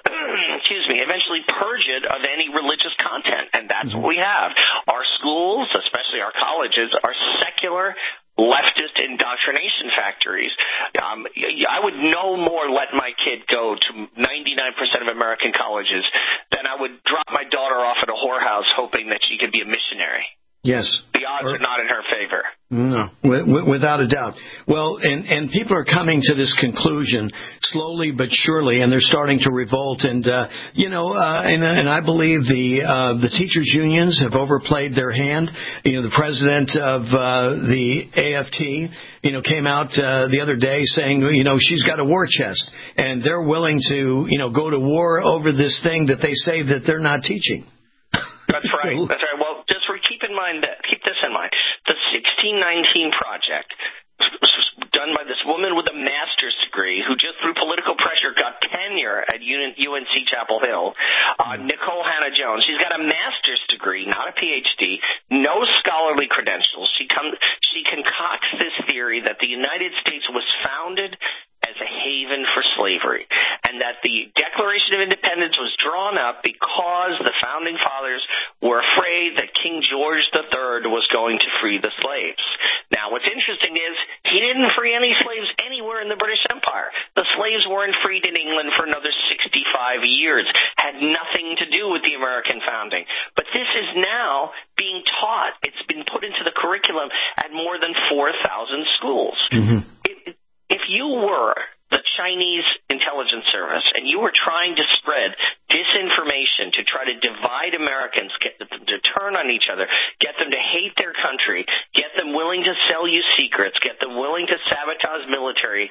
excuse me, eventually purge it of any religious content. And that's what we have. Our schools, especially our colleges, are secular leftist indoctrination factories. Um, I would no more let my kid go to ninety-nine percent of American colleges than I would drop my daughter off at a whorehouse hoping that she could be a missionary. Yes. The odds are not in her favor. No, w- without a doubt. Well, and, and people are coming to this conclusion slowly but surely, and they're starting to revolt. And, uh, you know, uh, and, and I believe the uh, the teachers' unions have overplayed their hand. You know, the president of uh, the A F T, you know, came out uh, the other day saying, you know, she's got a war chest, and they're willing to, you know, go to war over this thing that they say that they're not teaching. That's right. That's right. Well, just re- keep in mind that, keep this in mind. The sixteen nineteen Project was done by this woman with a master's degree who just through political pressure got tenure at U N C Chapel Hill. Uh, Nicole Hannah-Jones. She's got a master's degree, not a P H D, no scholarly credentials. She come, she concocts this theory that the United States was founded as a haven for slavery, and that the Declaration of Independence was drawn up because the Founding Fathers were afraid that King George the Third was going to free the slaves. Now, what's interesting is he didn't free any slaves anywhere in the British Empire. The slaves weren't freed in England for another sixty-five years, had nothing to do with the American founding. But this is now being taught. It's been put into the curriculum at more than four thousand schools. Mm-hmm. It, If you were the Chinese intelligence service and you were trying to spread disinformation to try to divide Americans, get them to turn on each other, get them to hate their country, get them willing to sell you secrets, get them willing to sabotage military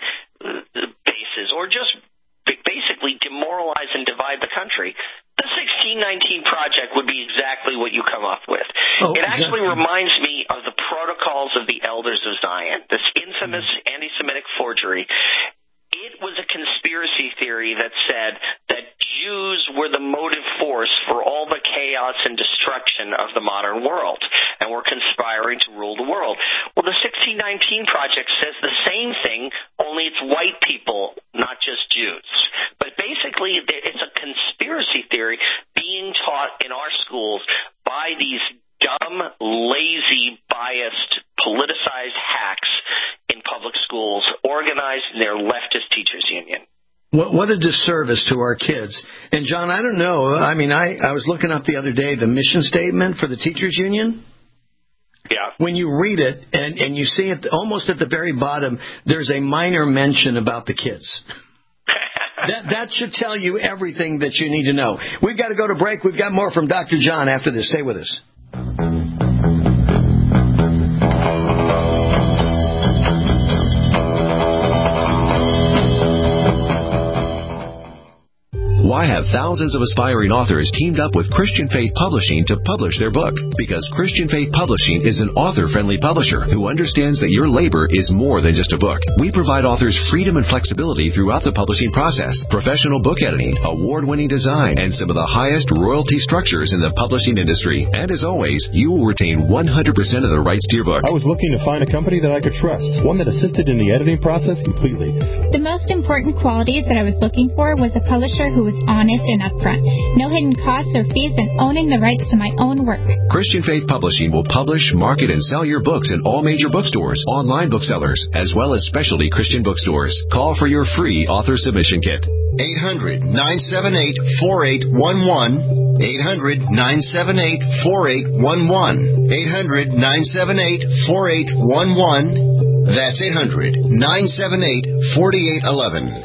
bases, or just basically demoralize and divide the country, the sixteen nineteen Project would be exactly what you come up with. Oh, it actually exactly. reminds me of the Protocols of the Elders of Zion, this infamous anti-Semitic forgery. It was a conspiracy theory that said that Jews were the motive force for all the chaos and destruction of the modern world and were conspiring to rule the world. Well, the sixteen nineteen Project says the same thing, only it's white people, not just Jews. But basically, it's a conspiracy theory being taught in our schools by these dumb, lazy, biased, politicized hacks in public schools organized in their leftist teachers union. What, what a disservice to our kids. And, John, I don't know. I mean, I, I was looking up the other day the mission statement for the teachers union. Yeah. When you read it and, and you see it almost at the very bottom, there's a minor mention about the kids. That, that should tell you everything that you need to know. We've got to go to break. We've got more from Doctor John after this. Stay with us. Why have thousands of aspiring authors teamed up with Christian Faith Publishing to publish their book? Because Christian Faith Publishing is an author-friendly publisher who understands that your labor is more than just a book. We provide authors freedom and flexibility throughout the publishing process, professional book editing, award-winning design, and some of the highest royalty structures in the publishing industry. And as always, you will retain one hundred percent of the rights to your book. I was looking to find a company that I could trust, one that assisted in the editing process completely. The most important qualities that I was looking for was a publisher who was honest and upfront, no hidden costs or fees, and owning the rights to my own work. Christian Faith Publishing will publish, market, and sell your books in all major bookstores, online booksellers, as well as specialty Christian bookstores. Call for your free author submission kit. eight hundred, nine seven eight, four eight one one. eight hundred, nine seven eight, four eight one one. eight hundred, nine seven eight, four eight one one. That's eight hundred, nine seven eight, four eight one one.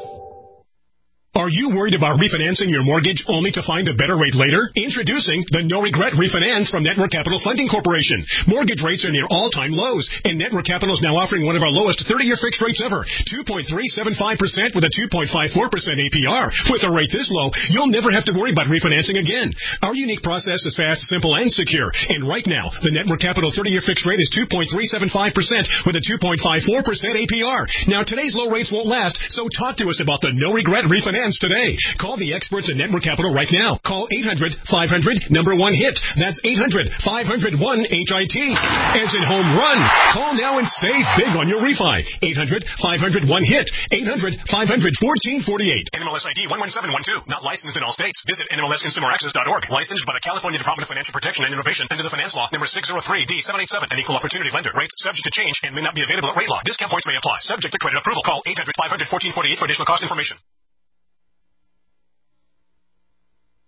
Are you worried about refinancing your mortgage only to find a better rate later? Introducing the No Regret Refinance from Network Capital Funding Corporation. Mortgage rates are near all-time lows, and Network Capital is now offering one of our lowest thirty-year fixed rates ever, two point three seven five percent with a two point five four percent A P R. With a rate this low, you'll never have to worry about refinancing again. Our unique process is fast, simple, and secure. And right now, the Network Capital thirty-year fixed rate is two point three seven five percent with a two point five four percent A P R. Now, today's low rates won't last, so talk to us about the No Regret Refinance today. Call the experts at Network Capital right now. Call eight hundred, five hundred, number one hit. That's eight hundred, five hundred, one H I T. As in home run. Call now and save big on your refi. eight hundred, five hundred, one hit. eight hundred, five hundred, one four four eight. N M L S I D one one seven one two. Not licensed in all states. Visit N M L S consumer access dot org. Licensed by the California Department of Financial Protection and Innovation under the Finance Law number six oh three D seven eight seven. An equal opportunity lender. Rates subject to change and may not be available at rate law. Discount points may apply. Subject to credit approval. Call eight hundred, five hundred, one four four eight for additional cost information.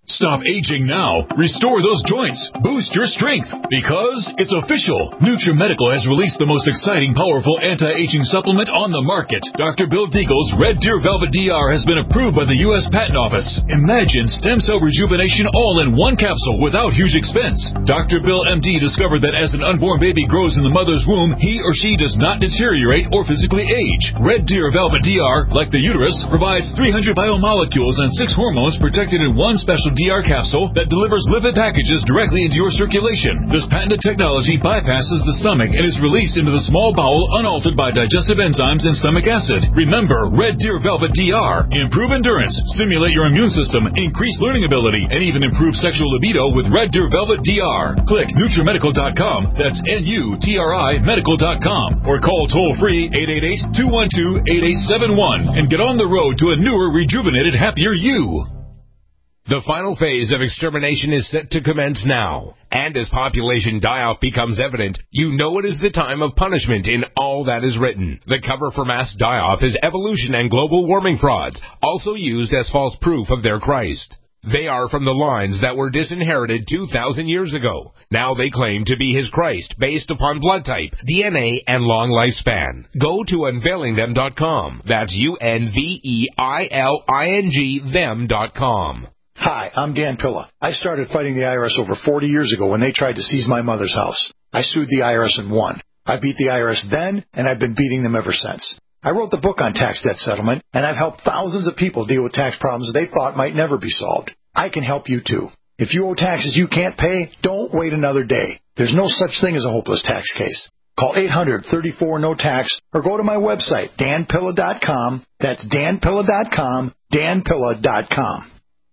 Stop aging now. Restore those joints. Boost your strength. Because it's official. NutriMedical has released the most exciting, powerful anti-aging supplement on the market. Doctor Bill Deagle's Red Deer Velvet D R has been approved by the U S Patent Office. Imagine stem cell rejuvenation all in one capsule without huge expense. Doctor Bill M D discovered that as an unborn baby grows in the mother's womb, he or she does not deteriorate or physically age. Red Deer Velvet D R, like the uterus, provides three hundred biomolecules and six hormones protected in one special D R capsule that delivers lipid packages directly into your circulation. This patented technology bypasses the stomach and is released into the small bowel unaltered by digestive enzymes and stomach acid. Remember, Red Deer Velvet D R. Improve endurance, stimulate your immune system, increase learning ability, and even improve sexual libido with Red Deer Velvet D R. Click NutriMedical dot com. That's N U T R I medical dot com. Or call toll-free eight eight eight, two one two, eight eight seven one and get on the road to a newer, rejuvenated, happier you. The final phase of extermination is set to commence now. And as population die-off becomes evident, you know it is the time of punishment in all that is written. The cover for mass die-off is evolution and global warming frauds, also used as false proof of their Christ. They are from the lines that were disinherited two thousand years ago. Now they claim to be his Christ based upon blood type, D N A, and long lifespan. Go to unveiling them dot com. That's U N V E I L I N G them dot com. Hi, I'm Dan Pilla. I started fighting the I R S over forty years ago when they tried to seize my mother's house. I sued the I R S and won. I beat the I R S then, and I've been beating them ever since. I wrote the book on tax debt settlement, and I've helped thousands of people deal with tax problems they thought might never be solved. I can help you too. If you owe taxes you can't pay, don't wait another day. There's no such thing as a hopeless tax case. Call eight hundred, thirty-four, no tax or go to my website, dan pilla dot com. That's dan pilla dot com, dan pilla dot com.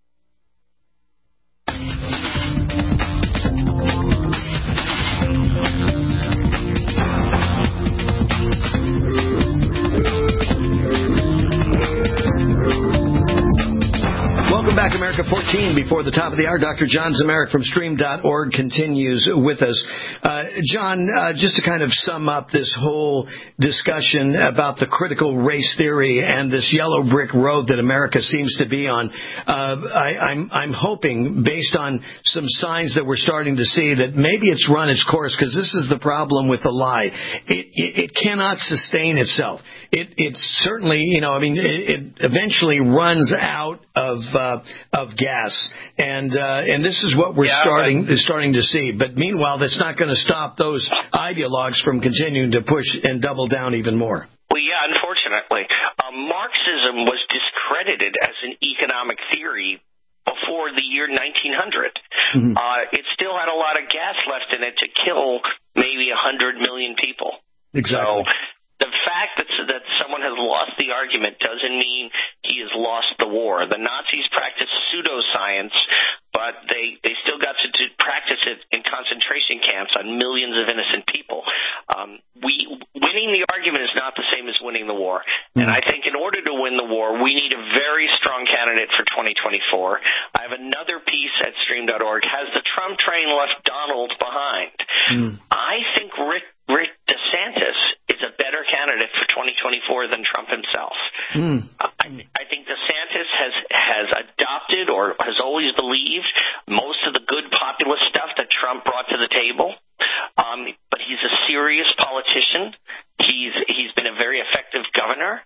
Welcome back, America fourteen. Before the top of the hour, Doctor John Zemeric from stream dot org continues with us. Uh, John, uh, just to kind of sum up this whole discussion about the critical race theory and this yellow brick road that America seems to be on, uh, I, I'm, I'm hoping, based on some signs that we're starting to see, that maybe it's run its course, because this is the problem with the lie. It, it, it cannot sustain itself. It, it certainly, you know, I mean, it, it eventually runs out of uh, of gas, and uh, and this is what we're yeah, starting but, starting to see. But meanwhile, that's not going to stop those ideologues from continuing to push and double down even more. Well, yeah, unfortunately, um, Marxism was discredited as an economic theory before the year nineteen hundred. Mm-hmm. Uh, it still had a lot of gas left in it to kill maybe a hundred million people. Exactly. So, the fact that, that someone has lost the argument doesn't mean he has lost the war. The Nazis practiced pseudoscience, but they, they still got to do, practice it in concentration camps on millions of innocent people. Um, we winning the argument is not the same as winning the war. Mm. And I think in order to win the war, we need a very strong candidate for twenty twenty-four. I have another piece at stream dot org. Has the Trump train left Donald behind? Mm. I think Rick, Rick DeSantis is a better candidate for twenty twenty-four than Trump himself. Mm. I, I think DeSantis has, has adopted or has always believed most of the good populist stuff that Trump brought to the table. Um, but he's a serious politician. He's he's been a very effective governor.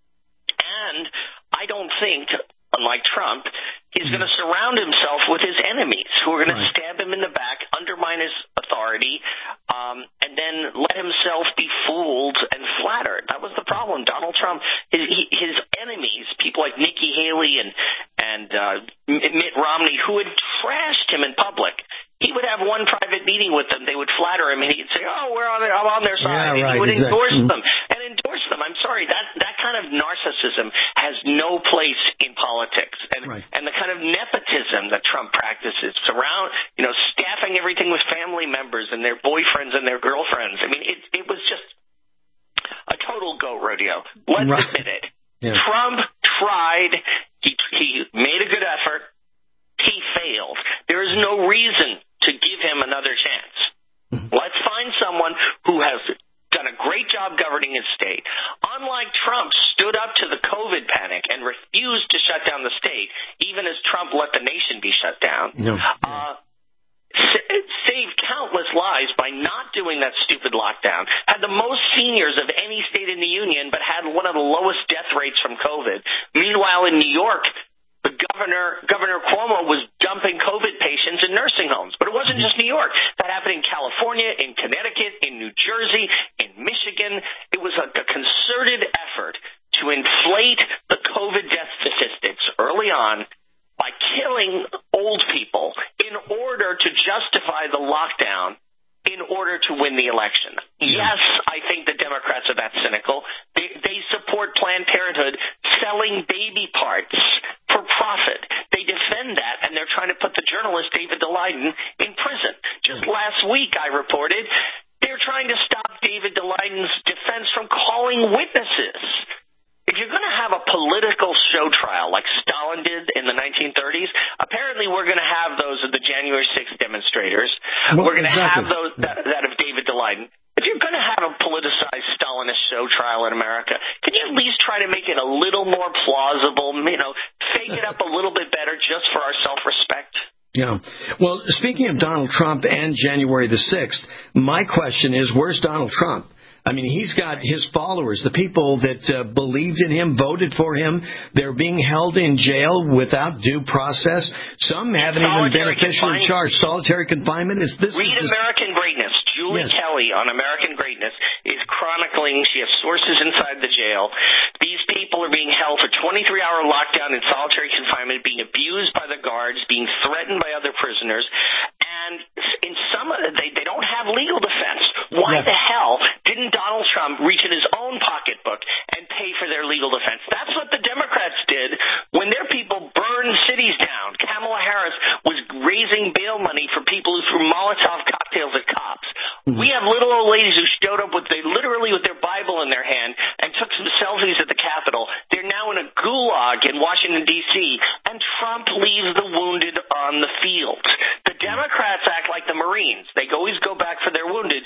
And I don't think, unlike Trump, he's going to surround himself with his enemies who are going to stab him in the back, undermine his authority, um, and then let himself be fooled and flattered. That was the problem. Donald Trump, his, his enemies, people like Nikki Haley and, and uh, Mitt Romney, who had trashed him in public, he would have one private meeting with them. They would flatter him, and he'd say, "Oh, we're on their, I'm on their side." Yeah, right, and he would exactly. endorse mm-hmm. them and endorse them. I'm sorry, that that kind of narcissism has no place in politics, and right. and the kind of nepotism that Trump practices, surround, you know, staffing everything with family members and their boyfriends and their girlfriends. I mean, it it was just a total goat rodeo. Let's right. admit it. Yeah. Trump tried. He he made a good effort. He failed. There is no reason to give him another chance. Mm-hmm. Let's find someone who has done a great job governing his state. Unlike Trump, stood up to the COVID panic and refused to shut down the state, even as Trump let the nation be shut down. No. Uh, saved countless lives by not doing that stupid lockdown, had the most seniors of any state in the union, but had one of the lowest death rates from COVID. Meanwhile, in New York, the governor, Governor Cuomo, was dumping COVID patients in nursing homes. But it wasn't just New York. That happened in California, in Connecticut, in New Jersey, in Michigan. It was a, a concerted effort to inflate the COVID death statistics early on by killing old people in order to justify the lockdown in order to win the election. Yes, I think the Democrats are that cynical. They, they support Planned Parenthood selling baby parts for profit. They defend that, and they're trying to put the journalist David Daleiden in prison. Just last week, I reported, they're trying to stop David Daleiden's defense from calling witnesses. If you're going to have a political show trial like Stalin did in the nineteen thirties, apparently we're going to have those of the January sixth demonstrators. Well, we're going to exactly. have those that, that of David Daleiden. If you're going to have a politicized Stalinist show trial in America, can you at least try to make it a little more plausible, you know, fake it up a little bit better just for our self-respect? Yeah. Well, speaking of Donald Trump and January the sixth, my question is, where's Donald Trump? I mean, he's got his followers, the people that uh, believed in him, voted for him. They're being held in jail without due process. Some haven't even been officially charged. Solitary confinement is this. Read is this... American Greatness. Julie yes. Kelly on American Greatness is chronicling. She has sources inside the jail. These people are being held for twenty-three hour lockdown in solitary confinement, being abused by the guards, being threatened by other prisoners. And in some of they, they don't have legal defense. Why yeah. the hell didn't Donald Trump reach in his own pocketbook and pay for their legal defense? That's what the Democrats did when their people burned cities down. Kamala Harris was raising bail money for people who threw Molotov cocktails at cops. Mm-hmm. We have little old ladies who showed up with they literally with their Bible in their hand and took some selfies at the Capitol. They're now in a gulag in Washington, D C, and Trump leaves the wounded on the field. The Democrats act like the Marines. They always go back for their wounded.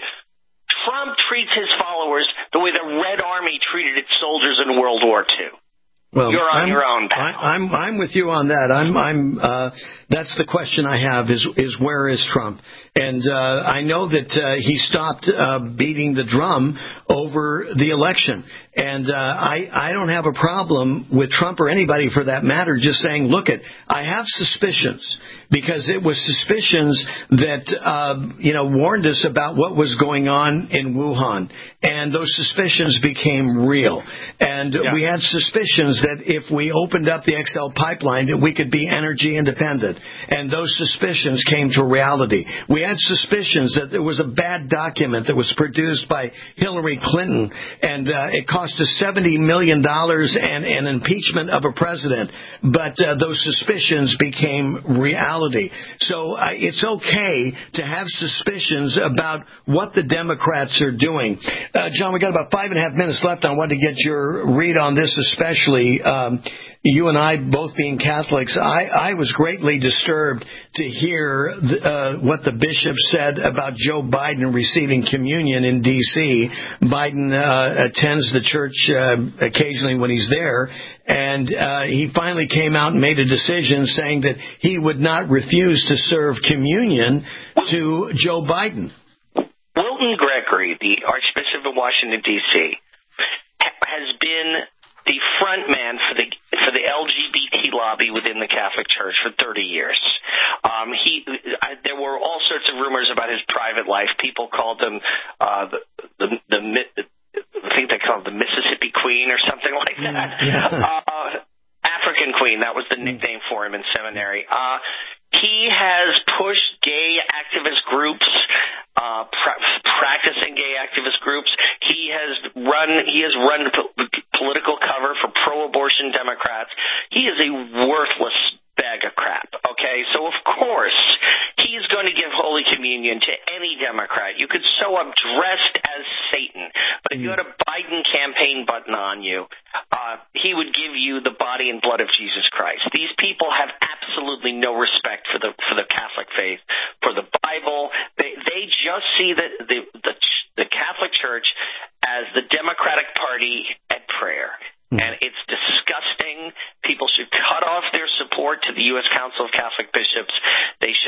Trump treats his followers the way the Red Army treated its soldiers in World War Two. Well, You're on I'm, your own, pal. I, I'm I'm with you on that. I'm I'm. Uh, that's the question I have: is is where is Trump? And uh, I know that uh, he stopped uh, beating the drum over the election. And uh, I I don't have a problem with Trump or anybody for that matter just saying, look, it. I have suspicions. Because it was suspicions that, uh, you know, warned us about what was going on in Wuhan. And those suspicions became real. And yeah. we had suspicions that if we opened up the X L pipeline, that we could be energy independent. And those suspicions came to reality. We had suspicions that there was a bad document that was produced by Hillary Clinton. And uh, it cost us seventy million dollars and an impeachment of a president. But uh, those suspicions became reality. So uh, it's okay to have suspicions about what the Democrats are doing. Uh, John, we got about five and a half minutes left. I wanted to get your read on this especially. Um, you and I both being Catholics, I, I was greatly disturbed to hear the, uh, what the bishop said about Joe Biden receiving communion in D C Biden uh, attends the church uh, occasionally when he's there, and uh, he finally came out and made a decision saying that he would not refuse to serve communion to Joe Biden. Wilton Gregory, the Archbishop of Washington, D C, has been the front man for the for the L G B T lobby within the Catholic Church for thirty years. Um, he, I, there were all sorts of rumors about his private life. People called him uh, the, the the I think they called him the Mississippi Queen or something like that. Yeah. Uh, African Queen, that was the nickname for him in seminary. Uh, he has pushed gay activist groups, uh, pra- practicing gay activist groups. He has run, he has run po- political cover for pro-abortion Democrats. He is a worthless bag of crap, okay? So, of course, he's going to give Holy Communion to any Democrat. You could show up dressed as Satan, but if you had a Biden campaign button on you, uh, he would give you the body and blood of Jesus Christ. These people have absolutely no respect for the for the Catholic faith, for the Bible. They they just see the the the, the Catholic Church as the Democratic Party at prayer. And it's disgusting. People should cut off their support to the U S Council of Catholic Bishops. They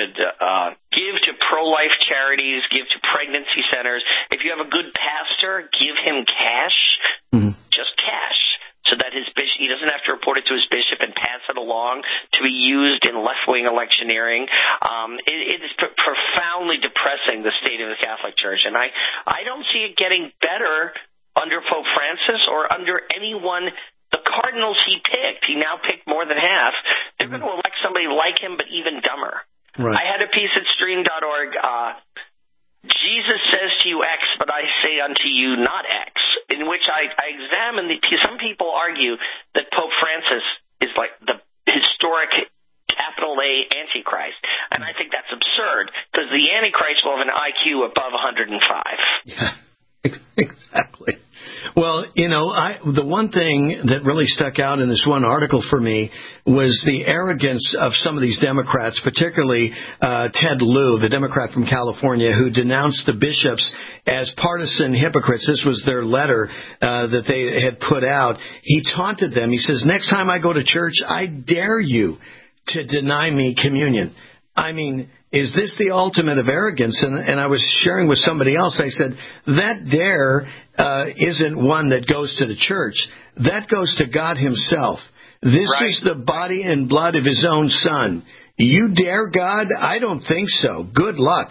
should uh, give to pro-life charities, give to pregnancy centers. If you have a good pastor, give him cash, mm-hmm. just cash, so that his bishop, he doesn't have to report it to his bishop and pass it along to be used in left-wing electioneering. Um, it, it is pr- profoundly depressing, the state of the Catholic Church, and I, I don't see it getting better under Pope Francis or under anyone. The cardinals he picked, he now picked more than half. They're mm-hmm. going to elect somebody like him, but even dumber. Right. I had a piece at stream dot org, uh, Jesus says to you X, but I say unto you not X, in which I, I examine the, some people argue that Pope Francis is like the historic capital A Antichrist. And I think that's absurd, because the Antichrist will have an I Q above one hundred five. Yeah, exactly. Well, you know, I, the one thing that really stuck out in this one article for me was the arrogance of some of these Democrats, particularly uh, Ted Lieu, the Democrat from California, who denounced the bishops as partisan hypocrites. This was their letter uh, that they had put out. He taunted them. He says, next time I go to church, I dare you to deny me communion. I mean, is this the ultimate of arrogance? And, and I was sharing with somebody else. I said, that dare uh, isn't one that goes to the church. That goes to God himself. This right. is the body and blood of his own son. You dare God? I don't think so. Good luck.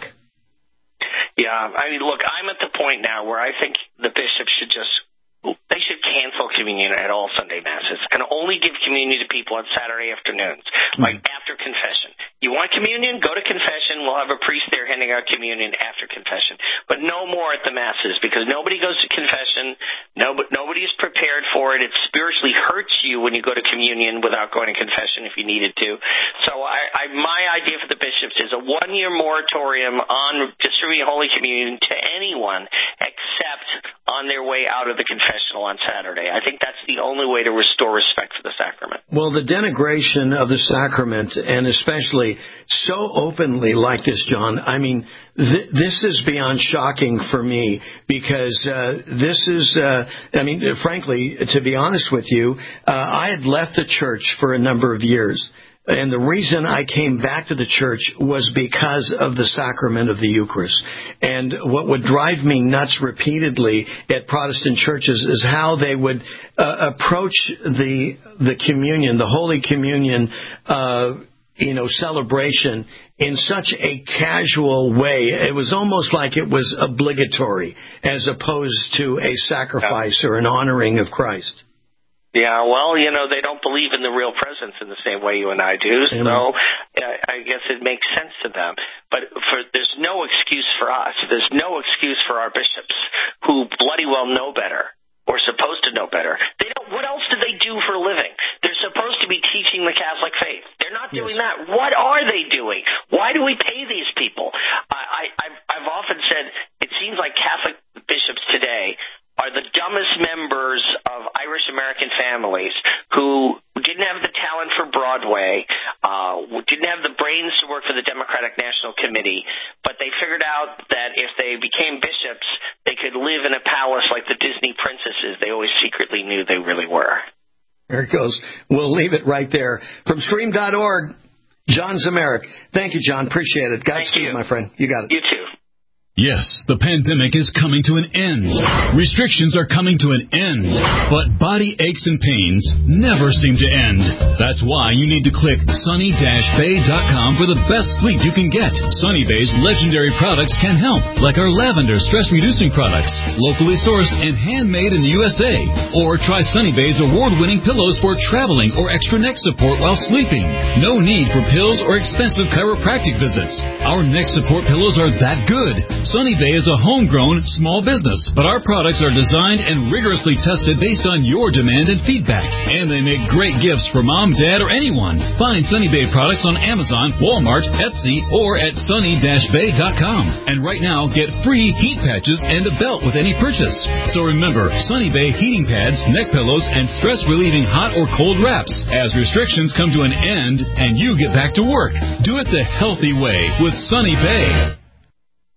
Yeah, I mean, look, I'm at the point now where I think the bishops should just, they should cancel communion at all Sunday Masses and only give communion to people on Saturday afternoons, mm-hmm. like after confession. You want communion? Go to confession. We'll have a priest there handing out communion after confession. But no more at the Masses, because nobody goes to confession. No, nobody is prepared for it. It spiritually hurts you when you go to communion without going to confession if you needed to. So I, I, my idea for the bishops is a one-year moratorium on distributing Holy Communion to anyone except on their way out of the confessional on Saturday. I think that's the only way to restore respect for the sacrament. Well, the denigration of the sacrament, and especially so openly like this, John, I mean, th- this is beyond shocking for me, because uh, this is, uh, I mean, frankly, to be honest with you, uh, I had left the church for a number of years. And the reason I came back to the church was because of the sacrament of the Eucharist. And what would drive me nuts repeatedly at Protestant churches is how they would uh, approach the the communion, the Holy Communion, uh, you know, celebration in such a casual way. It was almost like it was obligatory as opposed to a sacrifice or an honoring of Christ. Yeah, well, you know, they don't believe in the real presence in the same way you and I do, so uh, I guess it makes sense to them. But for, there's no excuse for us. There's no excuse for our bishops, who bloody well know better, or supposed to know better. They don't. What else do they do for a living? They're supposed to be teaching the Catholic faith. They're not doing yes. that. What are they doing? Why do we pay these people? I, I, I've, I've often said it seems like Catholic bishops today are the dumbest members of Irish American families who didn't have the talent for Broadway, uh, didn't have the brains to work for the Democratic National Committee, but they figured out that if they became bishops, they could live in a palace like the Disney princesses they always secretly knew they really were. There it goes. We'll leave it right there. From stream dot org, John Zemerick. Thank you, John. Appreciate it. Godspeed, my friend. You got it. You too. Yes, the pandemic is coming to an end. Restrictions are coming to an end. But body aches and pains never seem to end. That's why you need to click sunny dash bay dot com for the best sleep you can get. Sunny Bay's legendary products can help, like our lavender stress-reducing products, locally sourced and handmade in the U S A. Or try Sunny Bay's award-winning pillows for traveling or extra neck support while sleeping. No need for pills or expensive chiropractic visits. Our neck support pillows are that good. Sunny Bay is a homegrown small business, but our products are designed and rigorously tested based on your demand and feedback. And they make great gifts for mom, dad, or anyone. Find Sunny Bay products on Amazon, Walmart, Etsy, or at sunny dash bay dot com. And right now, get free heat patches and a belt with any purchase. So remember, Sunny Bay heating pads, neck pillows, and stress-relieving hot or cold wraps as restrictions come to an end and you get back to work. Do it the healthy way with Sunny Bay.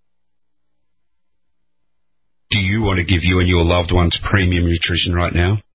Do you want to give you and your loved ones premium nutrition right now?